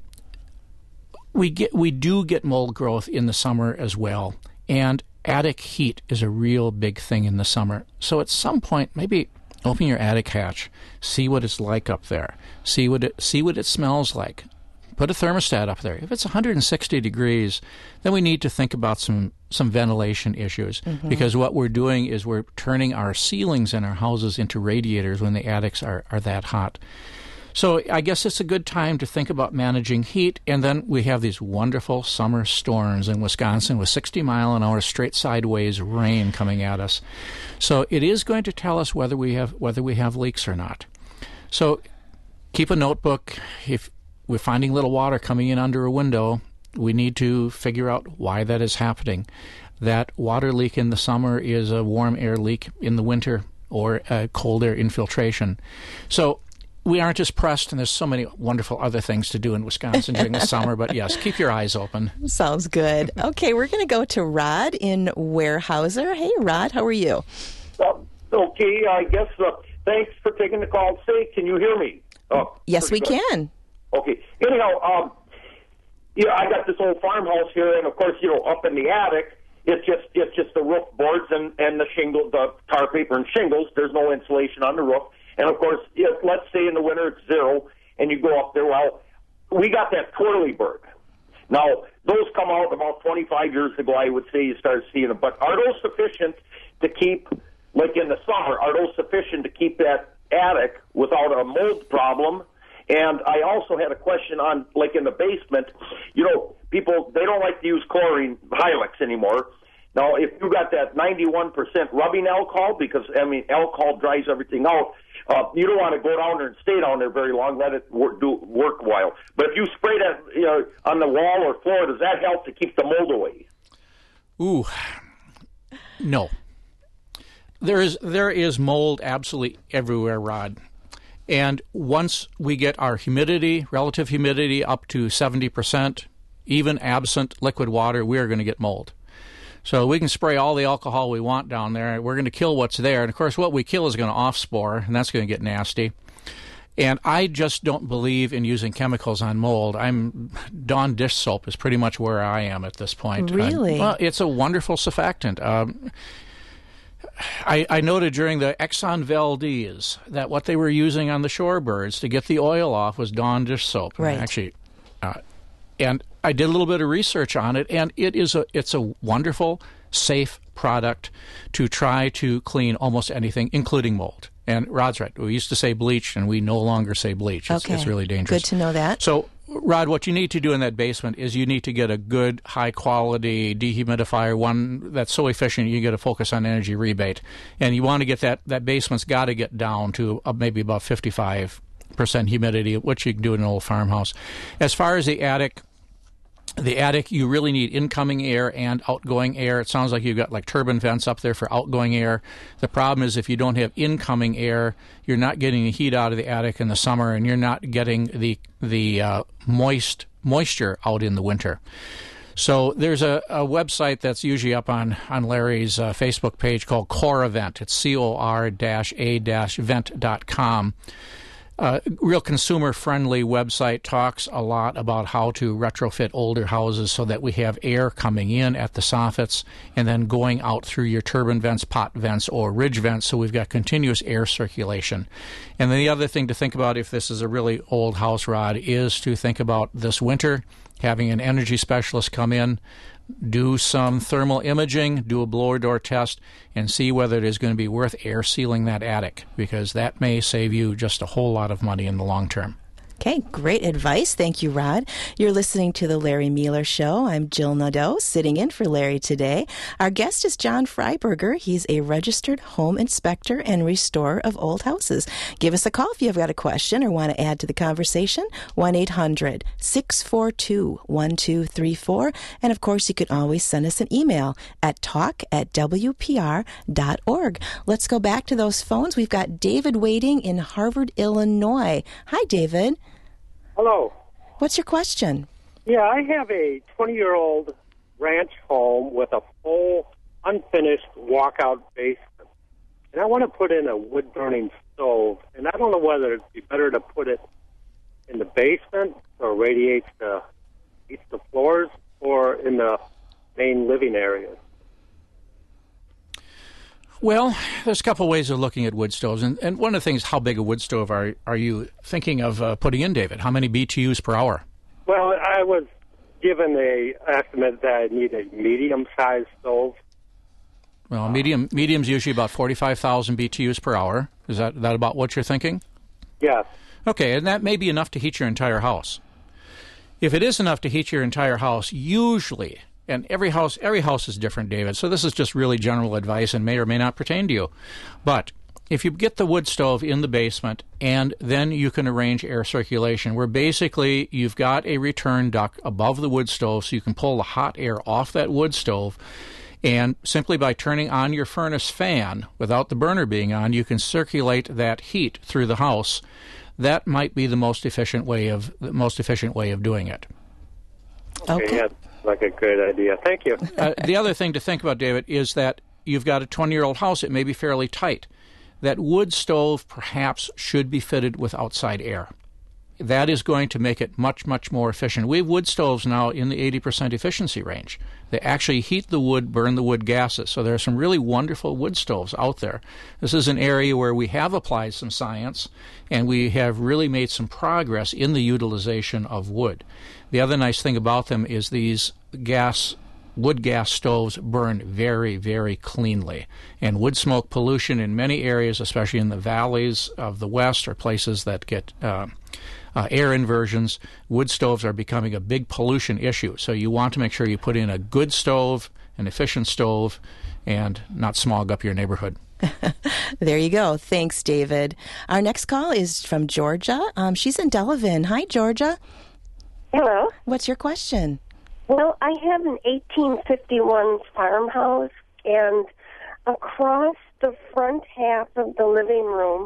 we do get mold growth in the summer as well, and attic heat is a real big thing in the summer. So at some point, maybe open your attic hatch, see what it's like up there, see what it smells like. Put a thermostat up there. If it's 160 degrees, then we need to think about some ventilation issues, because what we're doing is we're turning our ceilings in our houses into radiators when the attics are that hot. So I guess it's a good time to think about managing heat, and then we have these wonderful summer storms in Wisconsin with 60-mile-an-hour straight sideways rain coming at us. So it is going to tell us whether we have leaks or not. So keep a notebook. If we're finding little water coming in under a window, we need to figure out why that is happening. That water leak in the summer is a warm air leak in the winter, or a cold air infiltration. So we aren't as pressed, and there's so many wonderful other things to do in Wisconsin during the summer. But yes, keep your eyes open. Sounds good. Okay, we're going to go to Rod in Weyerhaeuser. Hey, Rod, how are you? Okay, I guess thanks for taking the call. Say, can you hear me? Yes, we can. Okay. Anyhow, I got this old farmhouse here, and of course, up in the attic, it's just the roof boards and the shingle, the tar paper and shingles. There's no insulation on the roof, and of course, let's say in the winter it's 0, and you go up there. Well, we got that twirly bird. Now, those come out about 25 years ago. I would say you started seeing them, but are those sufficient to keep, like in the summer? Are those sufficient to keep that attic without a mold problem? And I also had a question on, like in the basement, people, they don't like to use chlorine Hilux anymore. Now, if you got that 91% rubbing alcohol, because, alcohol dries everything out, you don't want to go down there and stay down there very long, let it work a while. But if you spray that on the wall or floor, does that help to keep the mold away? Ooh, no. There is mold absolutely everywhere, Rod. And once we get our relative humidity up to 70%, even absent liquid water, we are going to get mold. So we can spray all the alcohol we want down there. We're going to kill what's there. And, of course, what we kill is going to off-spore, and that's going to get nasty. And I just don't believe in using chemicals on mold. Dawn dish soap is pretty much where I am at this point. Really? Well, it's a wonderful surfactant. I noted during the Exxon Valdez that what they were using on the shorebirds to get the oil off was Dawn dish soap. Right. Actually, and I did a little bit of research on it, and it's a wonderful, safe product to try to clean almost anything, including mold. And Rod's right. We used to say bleach, and we no longer say bleach. It's really dangerous. Good to know that. So, Rod, what you need to do in that basement is you need to get a good, high-quality dehumidifier, one that's so efficient you get a focus on energy rebate. And you want to get that basement's got to get down to maybe about 55% humidity, which you can do in an old farmhouse. As far as the attic, you really need incoming air and outgoing air. It sounds like you've got like turbine vents up there for outgoing air. The problem is if you don't have incoming air, you're not getting the heat out of the attic in the summer, and you're not getting the moisture out in the winter. So there's a website that's usually up on Larry's Facebook page called CorAvent. It's COR-A-vent.com. Real consumer-friendly website, talks a lot about how to retrofit older houses so that we have air coming in at the soffits and then going out through your turbine vents, pot vents, or ridge vents, so we've got continuous air circulation. And then the other thing to think about if this is a really old house, Rod, is to think about this winter having an energy specialist come in, do some thermal imaging, do a blower door test, and see whether it is going to be worth air sealing that attic, because that may save you just a whole lot of money in the long term. Okay, great advice. Thank you, Rod. You're listening to The Larry Mueller Show. I'm Jill Nadeau, sitting in for Larry today. Our guest is John Freiberger. He's a registered home inspector and restorer of old houses. Give us a call if you've got a question or want to add to the conversation, 1-800-642-1234. And, of course, you can always send us an email at talk@wpr.org. Let's go back to those phones. We've got David waiting in Harvard, Illinois. Hi, David. Hello. What's your question? Yeah, I have a 20-year-old ranch home with a full, unfinished walkout basement. And I want to put in a wood-burning stove. And I don't know whether it'd be better to put it in the basement so it radiates heats the floors, or in the main living area. Well, there's a couple ways of looking at wood stoves. And one of the things, how big a wood stove are you thinking of putting in, David? How many BTUs per hour? Well, I was given an estimate that I need a medium-sized stove. Well, medium's usually about 45,000 BTUs per hour. Is that about what you're thinking? Yes. Okay, and that may be enough to heat your entire house. If it is enough to heat your entire house, usually... And every house is different, David, so this is just really general advice and may or may not pertain to you. But if you get the wood stove in the basement, and then you can arrange air circulation, where basically you've got a return duct above the wood stove so you can pull the hot air off that wood stove, and simply by turning on your furnace fan without the burner being on, you can circulate that heat through the house. That might be the most efficient way of doing it. Okay. Yeah. Like a great idea. Thank you. The other thing to think about, David, is that you've got a 20-year-old house. It may be fairly tight. That wood stove perhaps should be fitted with outside air. That is going to make it much, much more efficient. We have wood stoves now in the 80% efficiency range. They actually heat the wood, burn the wood gases. So there are some really wonderful wood stoves out there. This is an area where we have applied some science, and we have really made some progress in the utilization of wood. The other nice thing about them is these wood gas stoves burn very, very cleanly. And wood smoke pollution in many areas, especially in the valleys of the West or places that get air inversions, wood stoves are becoming a big pollution issue. So you want to make sure you put in a good stove, an efficient stove, and not smog up your neighborhood. There you go. Thanks, David. Our next call is from Georgia. She's in Delavan. Hi, Georgia. Hello. What's your question? Well, I have an 1851 farmhouse, and across the front half of the living room,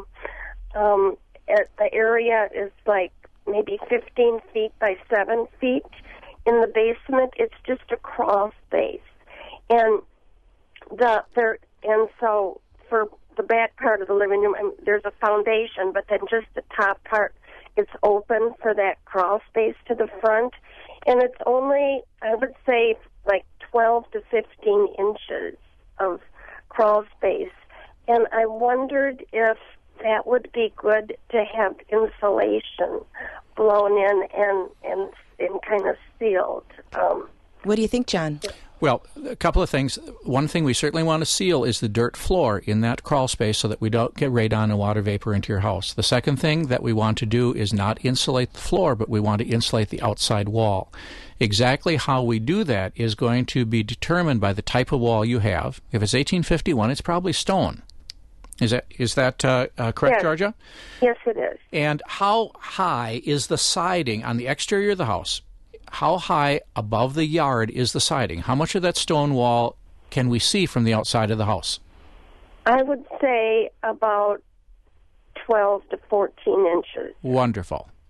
the area is like maybe 15 feet by 7 feet. In the basement, it's just a crawl space, and so for the back part of the living room, there's a foundation, but then just the top part, it's open for that crawl space to the front, and it's only, I would say, like 12 to 15 inches of crawl space. And I wondered if that would be good to have insulation blown in and kind of sealed. What do you think, John? Well, a couple of things. One thing we certainly want to seal is the dirt floor in that crawl space so that we don't get radon and water vapor into your house. The second thing that we want to do is not insulate the floor, but we want to insulate the outside wall. Exactly how we do that is going to be determined by the type of wall you have. If it's 1851, it's probably stone. Is that correct, yes. Georgia? Yes, it is. And how high is the siding on the exterior of the house? How high above the yard is the siding? How much of that stone wall can we see from the outside of the house? I would say about 12 to 14 inches. Wonderful. Good.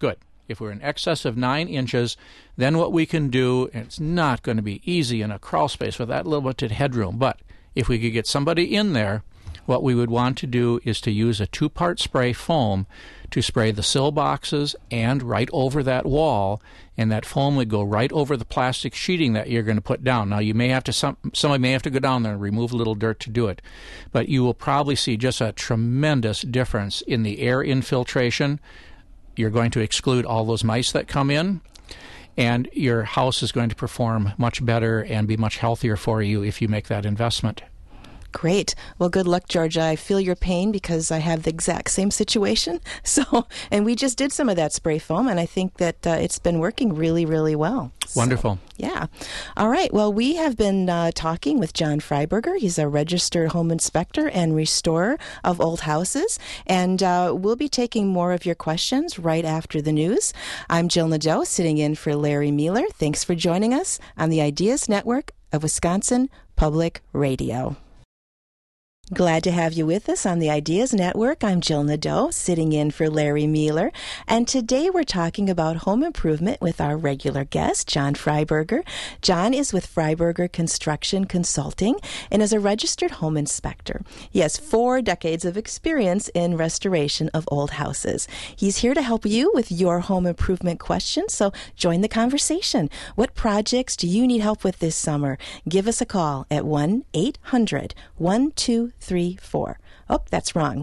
If we're in excess of 9 inches, then what we can do, and it's not going to be easy in a crawl space with that limited headroom, but if we could get somebody in there, what we would want to do is to use a 2-part spray foam to spray the sill boxes and right over that wall, and that foam would go right over the plastic sheeting that you're going to put down. Now, you may have to somebody may have to go down there and remove a little dirt to do it, but you will probably see just a tremendous difference in the air infiltration. You're going to exclude all those mice that come in, and your house is going to perform much better and be much healthier for you if you make that investment. Great. Well, good luck, Georgia. I feel your pain because I have the exact same situation. And we just did some of that spray foam, and I think that it's been working really, really well. Wonderful. Yeah. All right. Well, we have been talking with John Freiberger. He's a registered home inspector and restorer of old houses. And we'll be taking more of your questions right after the news. I'm Jill Nadeau, sitting in for Larry Mueller. Thanks for joining us on the Ideas Network of Wisconsin Public Radio. Glad to have you with us on the Ideas Network. I'm Jill Nadeau, sitting in for Larry Mueller. And today we're talking about home improvement with our regular guest, John Freiberger. John is with Freiberger Construction Consulting and is a registered home inspector. He has 4 decades of experience in restoration of old houses. He's here to help you with your home improvement questions, so join the conversation. What projects do you need help with this summer? Give us a call at 1-800-1234. Oh, that's wrong.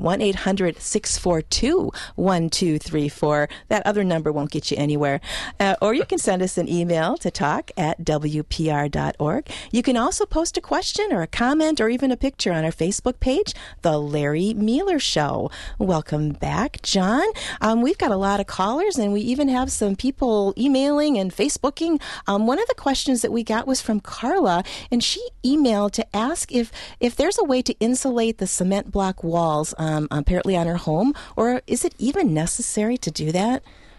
1-800-642-1234. That other number won't get you anywhere. Or you can send us an email to talk@wpr.org. You can also post a question or a comment or even a picture on our Facebook page, The Larry Mueller Show. Welcome back, John. We've got a lot of callers, and we even have some people emailing and Facebooking. One of the questions that we got was from Carla, and she emailed to ask if there's a way to insulate the cement block walls apparently on her home, or is it even necessary to do that?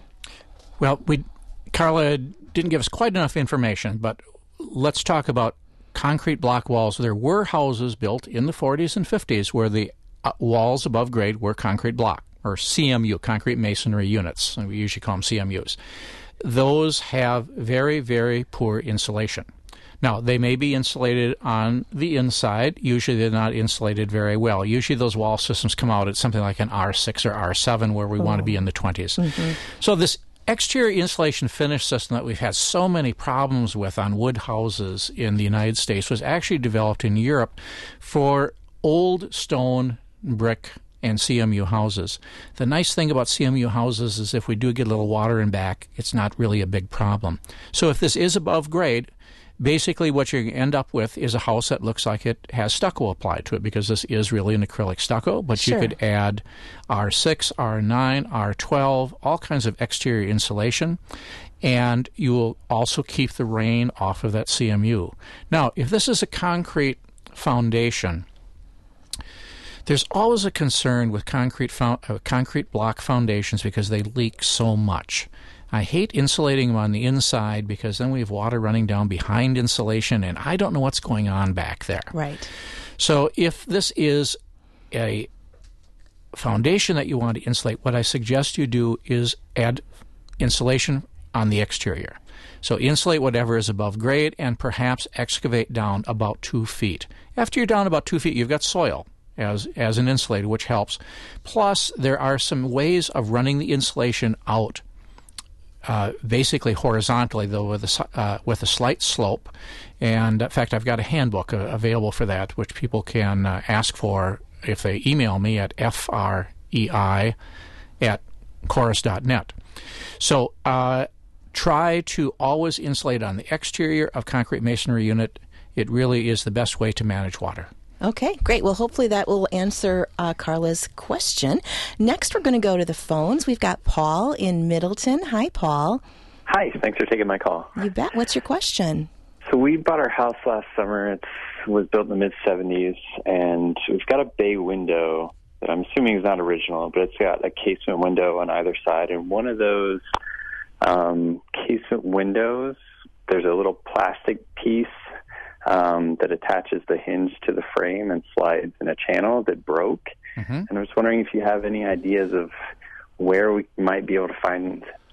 Well, Carla didn't give us quite enough information, but let's talk about concrete block walls. There were houses built in the 40s and 50s where the walls above grade were concrete block, or CMU, concrete masonry units. We usually call them CMUs. Those have very, very poor insulation. Now, they may be insulated on the inside. Usually they're not insulated very well. Usually those wall systems come out at something like an R6 or R7 where we want to be in the 20s. Mm-hmm. So this exterior insulation finish system that we've had so many problems with on wood houses in the United States was actually developed in Europe for old stone, brick, and CMU houses. The nice thing about CMU houses is if we do get a little water in back, it's not really a big problem. So if this is above grade, basically what you're going to end up with is a house that looks like it has stucco applied to it, because this is really an acrylic stucco, but sure, you could add R6, R9, R12, all kinds of exterior insulation, and you will also keep the rain off of that CMU. Now, if this is a concrete foundation, there's always a concern with concrete block foundations because they leak so much. I hate insulating them on the inside because then we have water running down behind insulation, and I don't know what's going on back there. Right. So if this is a foundation that you want to insulate, what I suggest you do is add insulation on the exterior. So insulate whatever is above grade and perhaps excavate down about 2 feet. After you're down about 2 feet, you've got soil as an insulator, which helps. Plus, there are some ways of running the insulation out basically horizontally, though with a slight slope. And in fact, I've got a handbook available for that, which people can ask for if they email me at frei@chorus.net. So try to always insulate on the exterior of concrete masonry unit. It really is the best way to manage water. Okay, great. Well, hopefully that will answer Carla's question. Next, we're going to go to the phones. We've got Paul in Middleton. Hi, Paul. Hi, thanks for taking my call. You bet. What's your question? So we bought our house last summer. It was built in the mid-'70s, and we've got a bay window that I'm assuming is not original, but it's got a casement window on either side. And one of those casement windows, there's a little plastic piece that attaches the hinge to the frame and slides in a channel that broke. Mm-hmm. And I was wondering if you have any ideas of where we might be able to find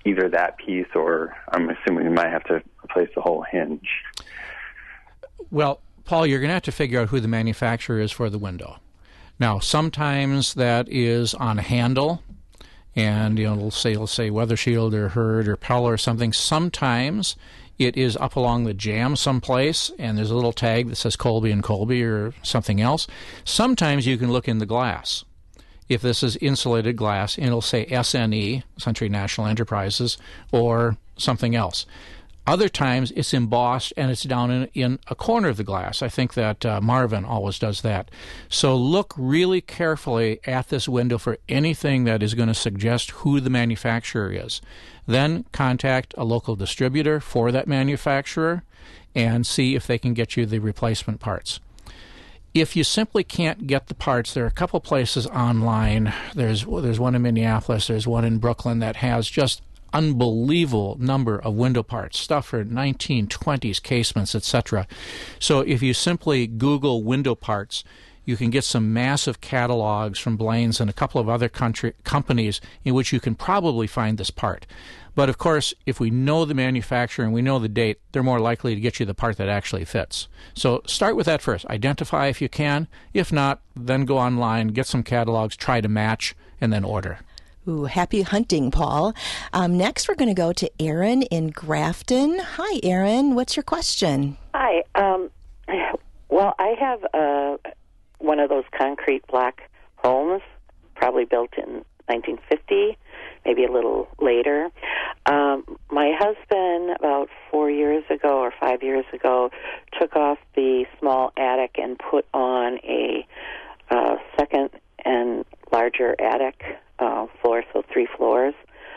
either that piece, or I'm assuming we might have to replace the whole hinge. Well, Paul, you're going to have to figure out who the manufacturer is for the window. Now, sometimes that is on a handle, and it'll say Weather Shield or Hurd or Pella or something. Sometimes it is up along the jamb someplace, and there's a little tag that says Colby & Colby or something else. Sometimes you can look in the glass. If this is insulated glass, and it'll say SNE, Century National Enterprises, or something else. Other times it's embossed and it's down in a corner of the glass. I think that Marvin always does that. So look really carefully at this window for anything that is going to suggest who the manufacturer is. Then contact a local distributor for that manufacturer and see if they can get you the replacement parts. If you simply can't get the parts, there are a couple places online. There's one in Minneapolis, there's one in Brooklyn that has just unbelievable number of window parts, stuff for 1920s casements, etc. So if you simply Google window parts, you can get some massive catalogs from Blaine's and a couple of other companies in which you can probably find this part. But of course, if we know the manufacturer and we know the date, they're more likely to get you the part that actually fits. So start with that first. Identify if you can. If not, then go online, get some catalogs, try to match, and then order. Ooh, happy hunting, Paul. Next, we're going to go to Erin in Grafton. Hi, Erin. What's your question? Hi. Well, I have one of those concrete block homes, probably built in 1950, maybe a little later. My husband, about 4 years ago or 5 years ago, took off the small attic and put on a second and larger attic floor, so 3 floors,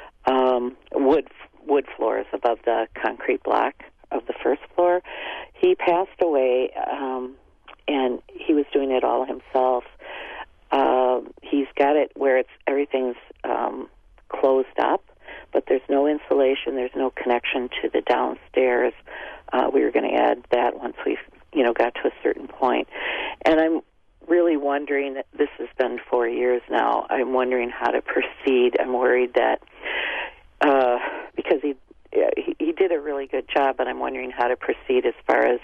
wood floors above the concrete block of the first floor. He passed away, and he was doing it all himself. He's got it where everything's closed up, but there's no insulation, there's no connection to the downstairs. We were going to add that once we got to a certain point. And I'm really wondering, this has been 4 years now, I'm wondering how to proceed. I'm worried that because he did a really good job, but I'm wondering how to proceed as far as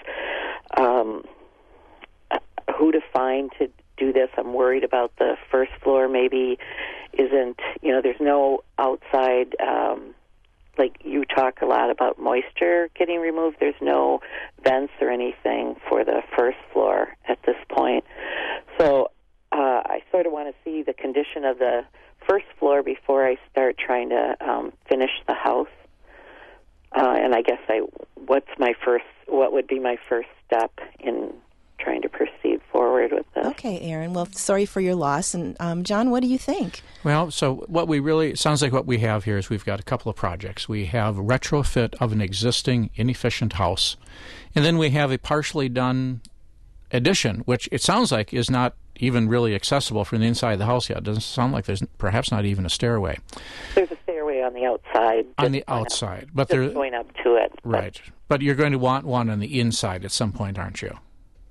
who to find to do this. I'm worried about the first floor maybe isn't, there's no outside, like you talk a lot about moisture getting removed. There's no vents or anything for the first floor at this point. So I sort of want to see the condition of the first floor before I start trying to finish the house. And I guess what would be my first step in trying to proceed forward with this? Okay, Erin. Well, sorry for your loss. And John, what do you think? Well, so it sounds like what we have here is we've got a couple of projects. We have a retrofit of an existing inefficient house, and then we have a partially done addition, which it sounds like is not even really accessible from the inside of the house yet. It doesn't sound like there's perhaps not even a stairway. There's a stairway on the outside. On the outside. But just going up to it. Right. But you're going to want one on the inside at some point, aren't you?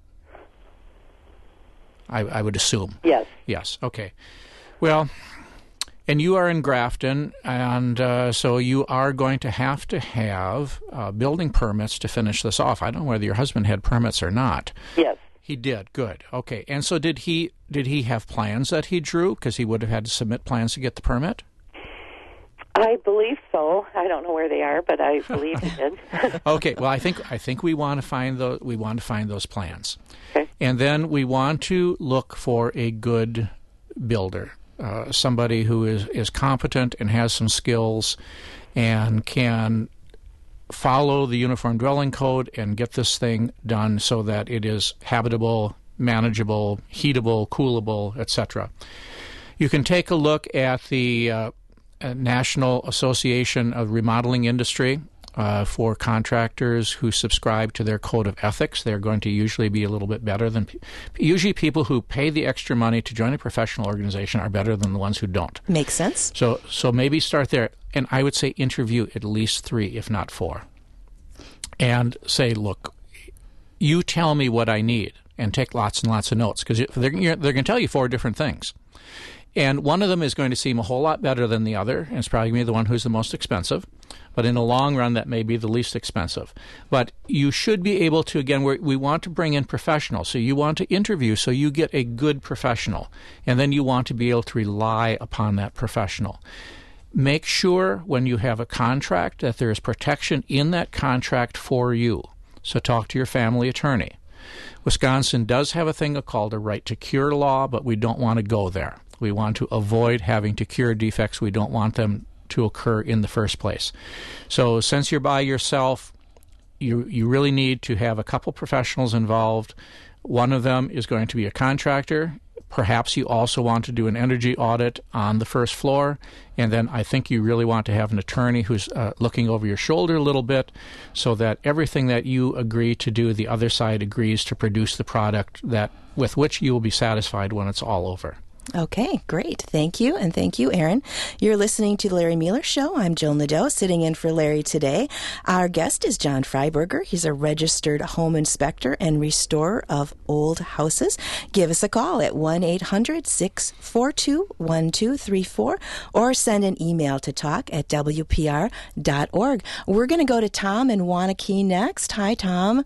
I would assume. Yes. Yes. Okay. Well, and you are in Grafton, and so you are going to have building permits to finish this off. I don't know whether your husband had permits or not. Yes. He did. Good. Okay. And so did he have plans that he drew? Because he would have had to submit plans to get the permit? I believe so. I don't know where they are, but I believe he did. Okay. Well, I think we want to find those plans. Okay. And then we want to look for a good builder, somebody who is competent and has some skills and can follow the Uniform Dwelling Code and get this thing done so that it is habitable, manageable, heatable, coolable, etc. You can take a look at the National Association of Remodeling Industry for contractors who subscribe to their code of ethics. They're going to usually be a little bit better than usually people who pay the extra money to join a professional organization are better than the ones who don't. Makes sense. So maybe start there, and I would say interview at least 3, if not 4, and say, look, you tell me what I need, and take lots and lots of notes, because they're going to tell you 4 different things. And one of them is going to seem a whole lot better than the other, and it's probably going to be the one who's the most expensive. But in the long run, that may be the least expensive. But you should be able to, again, we want to bring in professionals. So you want to interview so you get a good professional. And then you want to be able to rely upon that professional. Make sure when you have a contract that there is protection in that contract for you. So talk to your family attorney. Wisconsin does have a thing called a right to cure law, but we don't want to go there. We want to avoid having to cure defects. We don't want them to occur in the first place. So since you're by yourself, you really need to have a couple professionals involved. One of them is going to be a contractor. Perhaps you also want to do an energy audit on the first floor, and then I think you really want to have an attorney who's looking over your shoulder a little bit so that everything that you agree to do, the other side agrees to produce the product that with which you will be satisfied when it's all over. Okay, great. Thank you, and thank you, Aaron. You're listening to The Larry Mueller Show. I'm Jill Nadeau, sitting in for Larry today. Our guest is John Freiberger. He's a registered home inspector and restorer of old houses. Give us a call at 1-800-642-1234 or send an email to talk@wpr.org. We're going to go to Tom in Waunakee next. Hi, Tom.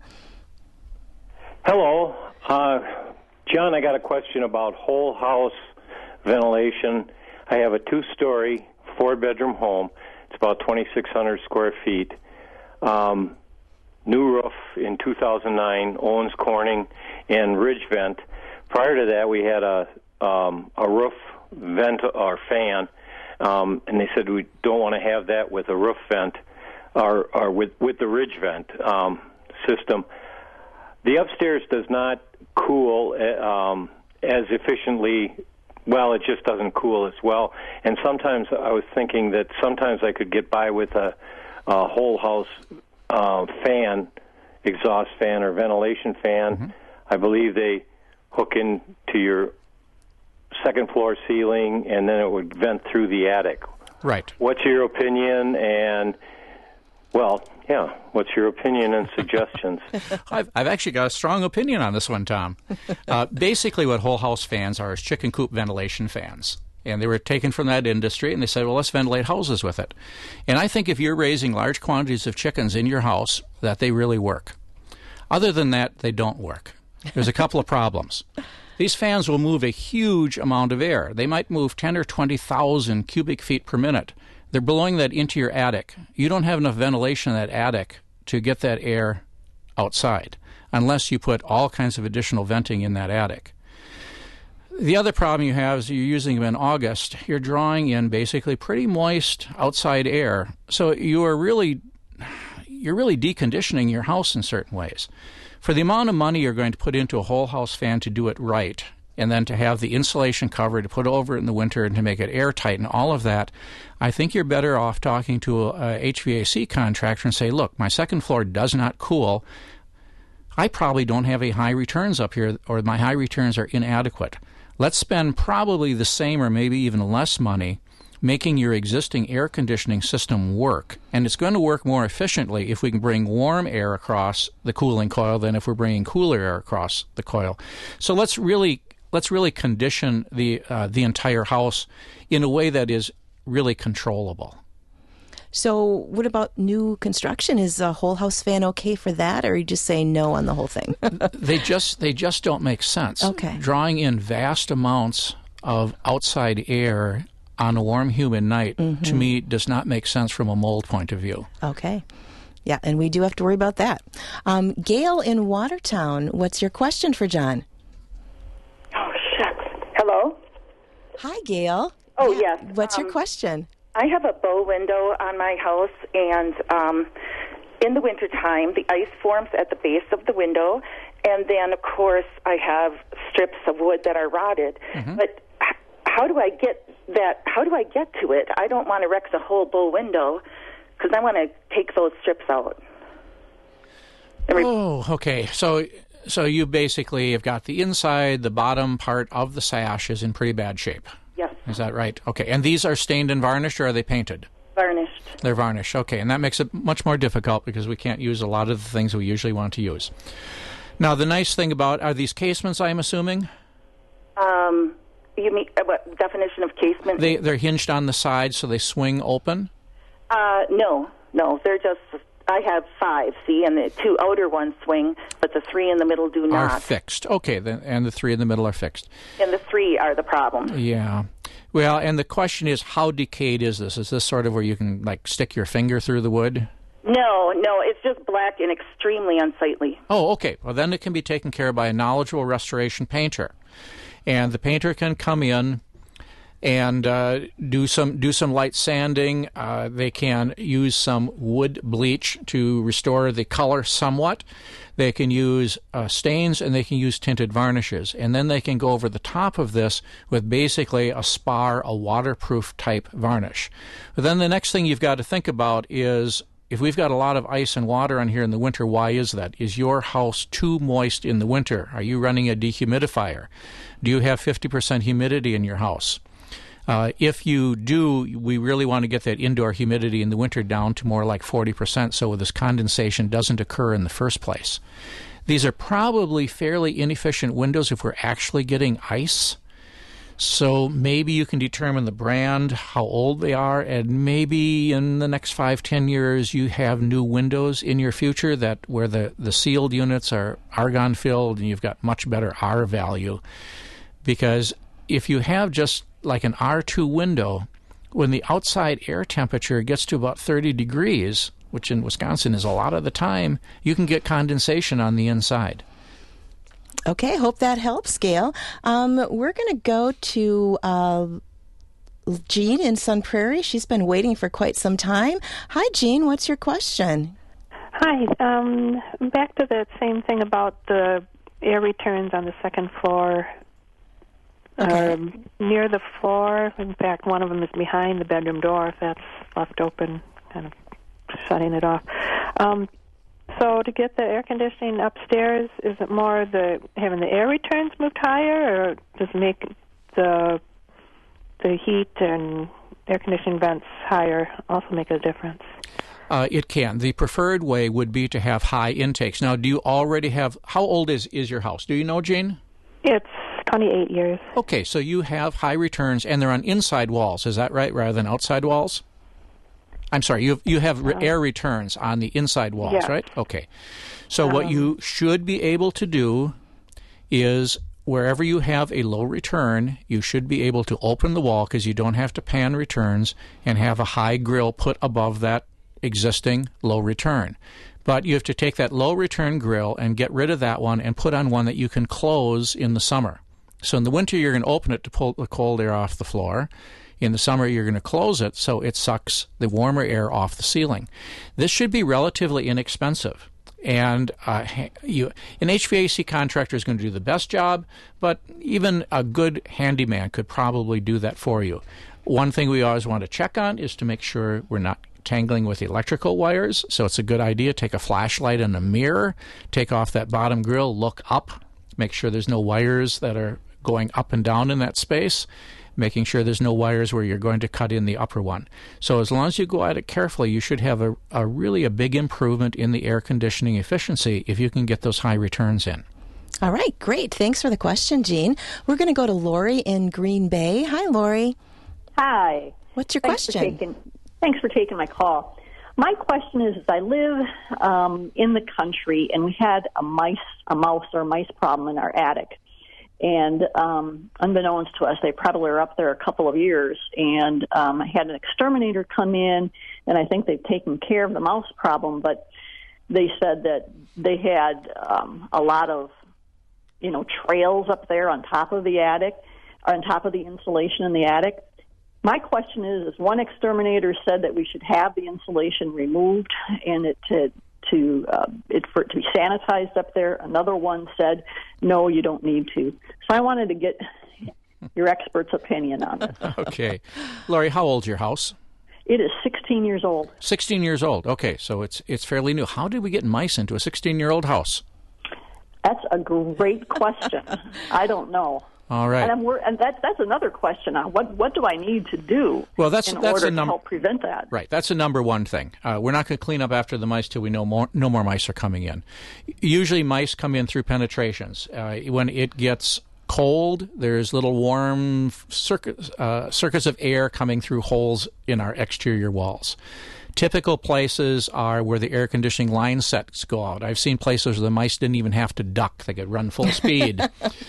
Hello. John, I got a question about whole house ventilation. I have a 2-story, 4-bedroom home. It's about 2,600 square feet. New roof in 2009, Owens Corning and Ridge Vent. Prior to that, we had a roof vent or fan, and they said we don't want to have that with a roof vent or with the Ridge Vent system. The upstairs does not cool as efficiently. Well, it just doesn't cool as well. And sometimes I was thinking that sometimes I could get by with a whole house fan, exhaust fan or ventilation fan. Mm-hmm. I believe they hook into your second floor ceiling, and then it would vent through the attic. Right. What's your opinion? And what's your opinion and suggestions? I've actually got a strong opinion on this one, Tom. Basically what whole house fans are is chicken coop ventilation fans. And they were taken from that industry, and they said, well, let's ventilate houses with it. And I think if you're raising large quantities of chickens in your house, that they really work. Other than that, they don't work. There's a couple of problems. These fans will move a huge amount of air. They might move 10 or 20,000 cubic feet per minute. They're blowing that into your attic. You don't have enough ventilation in that attic to get that air outside unless you put all kinds of additional venting in that attic. The other problem you have is you're using them in August. You're drawing in basically pretty moist outside air. So you're really deconditioning your house in certain ways. For the amount of money you're going to put into a whole house fan to do it right, and then to have the insulation cover to put over it in the winter and to make it airtight and all of that, I think you're better off talking to a HVAC contractor and say, look, my second floor does not cool. I probably don't have a high returns up here, or my high returns are inadequate. Let's spend probably the same or maybe even less money making your existing air conditioning system work. And it's going to work more efficiently if we can bring warm air across the cooling coil than if we're bringing cooler air across the coil. So let's really condition the entire house in a way that is really controllable. So what about new construction? Is a whole house fan okay for that, or are you just saying no on the whole thing? They just don't make sense. Okay. Drawing in vast amounts of outside air on a warm, humid night, to me, does not make sense from a mold point of view. Okay. Yeah, and we do have to worry about that. Gail in Watertown, what's your question for John? Oh, shucks. Hello? Hi, Gail. Oh, yes. What's your question? I have a bow window on my house, and in the wintertime, the ice forms at the base of the window, and then, of course, I have strips of wood that are rotted. Mm-hmm. But how do I get that? How do I get to it? I don't want to wreck the whole bow window because I want to take those strips out. Oh, okay. So you basically have got the inside, the bottom part of the sash is in pretty bad shape. Yes. Is that right? Okay. And these are stained and varnished, or are they painted? Varnished. They're varnished. Okay. And that makes it much more difficult because we can't use a lot of the things we usually want to use. Now, the nice thing about, are these casements, I'm assuming? You mean what definition of casement? They're hinged on the side, so they swing open? No. They're just. I have 5, see, and the 2 outer ones swing, but the 3 in the middle do not. Are fixed. Okay, and the 3 in the middle are fixed. And the 3 are the problem. Yeah. Well, and the question is, how decayed is this? Is this sort of where you can, like, stick your finger through the wood? No, it's just black and extremely unsightly. Oh, okay. Well, then it can be taken care of by a knowledgeable restoration painter. And the painter can come in and do some light sanding. They can use some wood bleach to restore the color somewhat. They can use stains, and they can use tinted varnishes. And then they can go over the top of this with basically a spar, a waterproof type varnish. But then the next thing you've got to think about is, if we've got a lot of ice and water on here in the winter, why is that? Is your house too moist in the winter? Are you running a dehumidifier? Do you have 50% humidity in your house? If you do, we really want to get that indoor humidity in the winter down to more like 40%, so this condensation doesn't occur in the first place. These are probably fairly inefficient windows if we're actually getting ice. So maybe you can determine the brand, how old they are, and maybe in the next 5-10 years you have new windows in your future that where the sealed units are argon filled and you've got much better R value. Because if you have just like an R2 window, when the outside air temperature gets to about 30 degrees, which in Wisconsin is a lot of the time, you can get condensation on the inside. Okay, hope that helps, Gail. We're going to go to Jean in Sun Prairie. She's been waiting for quite some time. Hi, Jean. What's your question? Hi. Back to the same thing about the air returns on the second floor. Okay. Near the floor, in fact, one of them is behind the bedroom door, if that's left open, kind of shutting it off. So to get the air conditioning upstairs, is it more having the air returns moved higher, or does it make the heat and air conditioning vents higher also make a difference? It can. The preferred way would be to have high intakes. Now, do you already have, how old is your house? Do you know, Jean? It's 28 years. Okay, so you have high returns, and they're on inside walls. Is that right, rather than outside walls? I'm sorry, you have air returns on the inside walls, yeah. right? Okay. So what you should be able to do is, wherever you have a low return, you should be able to open the wall, because you don't have to pan returns, and have a high grill put above that existing low return. But you have to take that low return grill and get rid of that one and put on one that you can close in the summer. So in the winter, you're going to open it to pull the cold air off the floor. In the summer, you're going to close it so it sucks the warmer air off the ceiling. This should be relatively inexpensive. And an HVAC contractor is going to do the best job, but even a good handyman could probably do that for you. One thing we always want to check on is to make sure we're not tangling with electrical wires. So it's a good idea. Take a flashlight and a mirror, take off that bottom grill, look up, make sure there's no wires that are going up and down in that space, making sure there's no wires where you're going to cut in the upper one. So as long as you go at it carefully, you should have a really big improvement in the air conditioning efficiency if you can get those high returns in. All right, great. Thanks for the question, Jean. We're going to go to Lori in Green Bay. Hi, Lori. Hi. What's your question? Thanks for taking my call. My question is, I live in the country, and we had a mouse problem in our attic. And unbeknownst to us, they probably were up there a couple of years. And I had an exterminator come in, and I think they've taken care of the mouse problem. But they said that they had a lot of, trails up there on top of the attic, on top of the insulation in the attic. My question is one exterminator said that we should have the insulation removed and for it to be sanitized up there. Another one said, no, you don't need to. So I wanted to get your expert's opinion on this. Okay. Lori, how old's your house? It is 16 years old. 16 years old. Okay, so it's fairly new. How did we get mice into a 16-year-old house? That's a great question. I don't know. All right. And that's another question. What do I need to do in order to help prevent that? Right. That's the number one thing. We're not going to clean up after the mice till we know no more mice are coming in. Usually mice come in through penetrations. When it gets cold, there's little warm circuits of air coming through holes in our exterior walls. Typical places are where the air conditioning line sets go out. I've seen places where the mice didn't even have to duck. They could run full speed.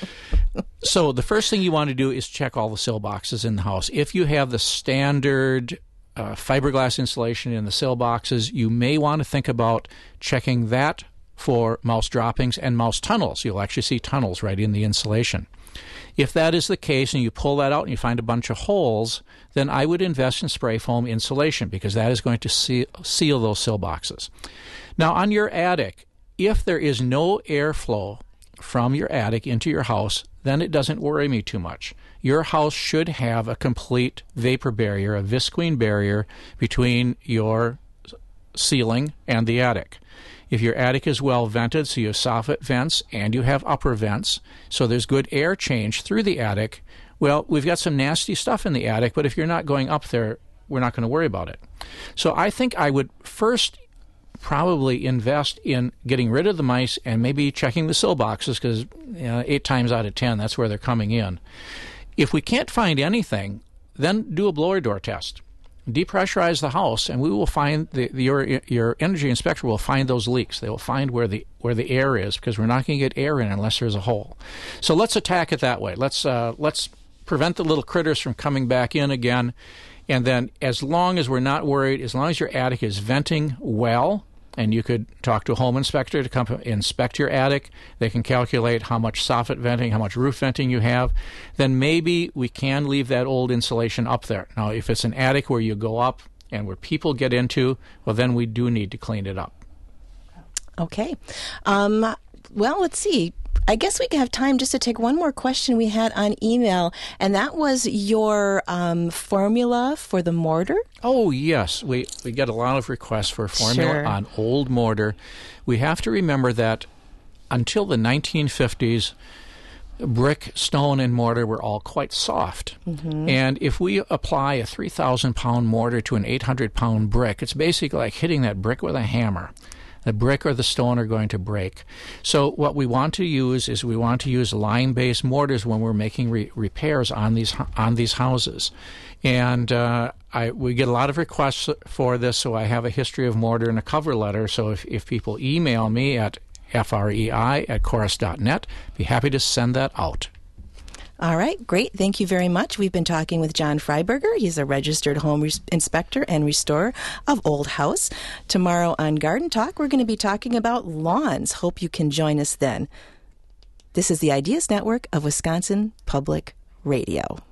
So the first thing you want to do is check all the sill boxes in the house. If you have the standard fiberglass insulation in the sill boxes, you may want to think about checking that for mouse droppings and mouse tunnels. You'll actually see tunnels right in the insulation. If that is the case and you pull that out and you find a bunch of holes, then I would invest in spray foam insulation because that is going to seal those sill boxes. Now on your attic, if there is no airflow from your attic into your house, then it doesn't worry me too much. Your house should have a complete vapor barrier, a visqueen barrier between your ceiling and the attic. If your attic is well vented, so you have soffit vents and you have upper vents, so there's good air change through the attic, well, we've got some nasty stuff in the attic, but if you're not going up there, we're not going to worry about it. So I think I would first probably invest in getting rid of the mice and maybe checking the sill boxes because 8 times out of 10, that's where they're coming in. If we can't find anything, then do a blower door test. Depressurize the house, and we will find your energy inspector will find those leaks. They will find where the air is because we're not going to get air in unless there's a hole. So let's attack it that way. Let's prevent the little critters from coming back in again, and then as long as we're not worried, as long as your attic is venting well, and you could talk to a home inspector to come inspect your attic. They can calculate how much soffit venting, how much roof venting you have. Then maybe we can leave that old insulation up there. Now, if it's an attic where you go up and where people get into, well, then we do need to clean it up. Okay. Well, let's see. I guess we have time just to take one more question we had on email, and that was your formula for the mortar. Oh, yes. We get a lot of requests for a formula on old mortar. We have to remember that until the 1950s, brick, stone, and mortar were all quite soft. Mm-hmm. And if we apply a 3,000-pound mortar to an 800-pound brick, it's basically like hitting that brick with a hammer. The brick or the stone are going to break. So what we want to use is lime-based mortars when we're making repairs on these houses. And we get a lot of requests for this, so I have a history of mortar and a cover letter. So if people email me at frei@corus.net, be happy to send that out. All right, great. Thank you very much. We've been talking with John Freiberger. He's a registered home inspector and restorer of old house. Tomorrow on Garden Talk, we're going to be talking about lawns. Hope you can join us then. This is the Ideas Network of Wisconsin Public Radio.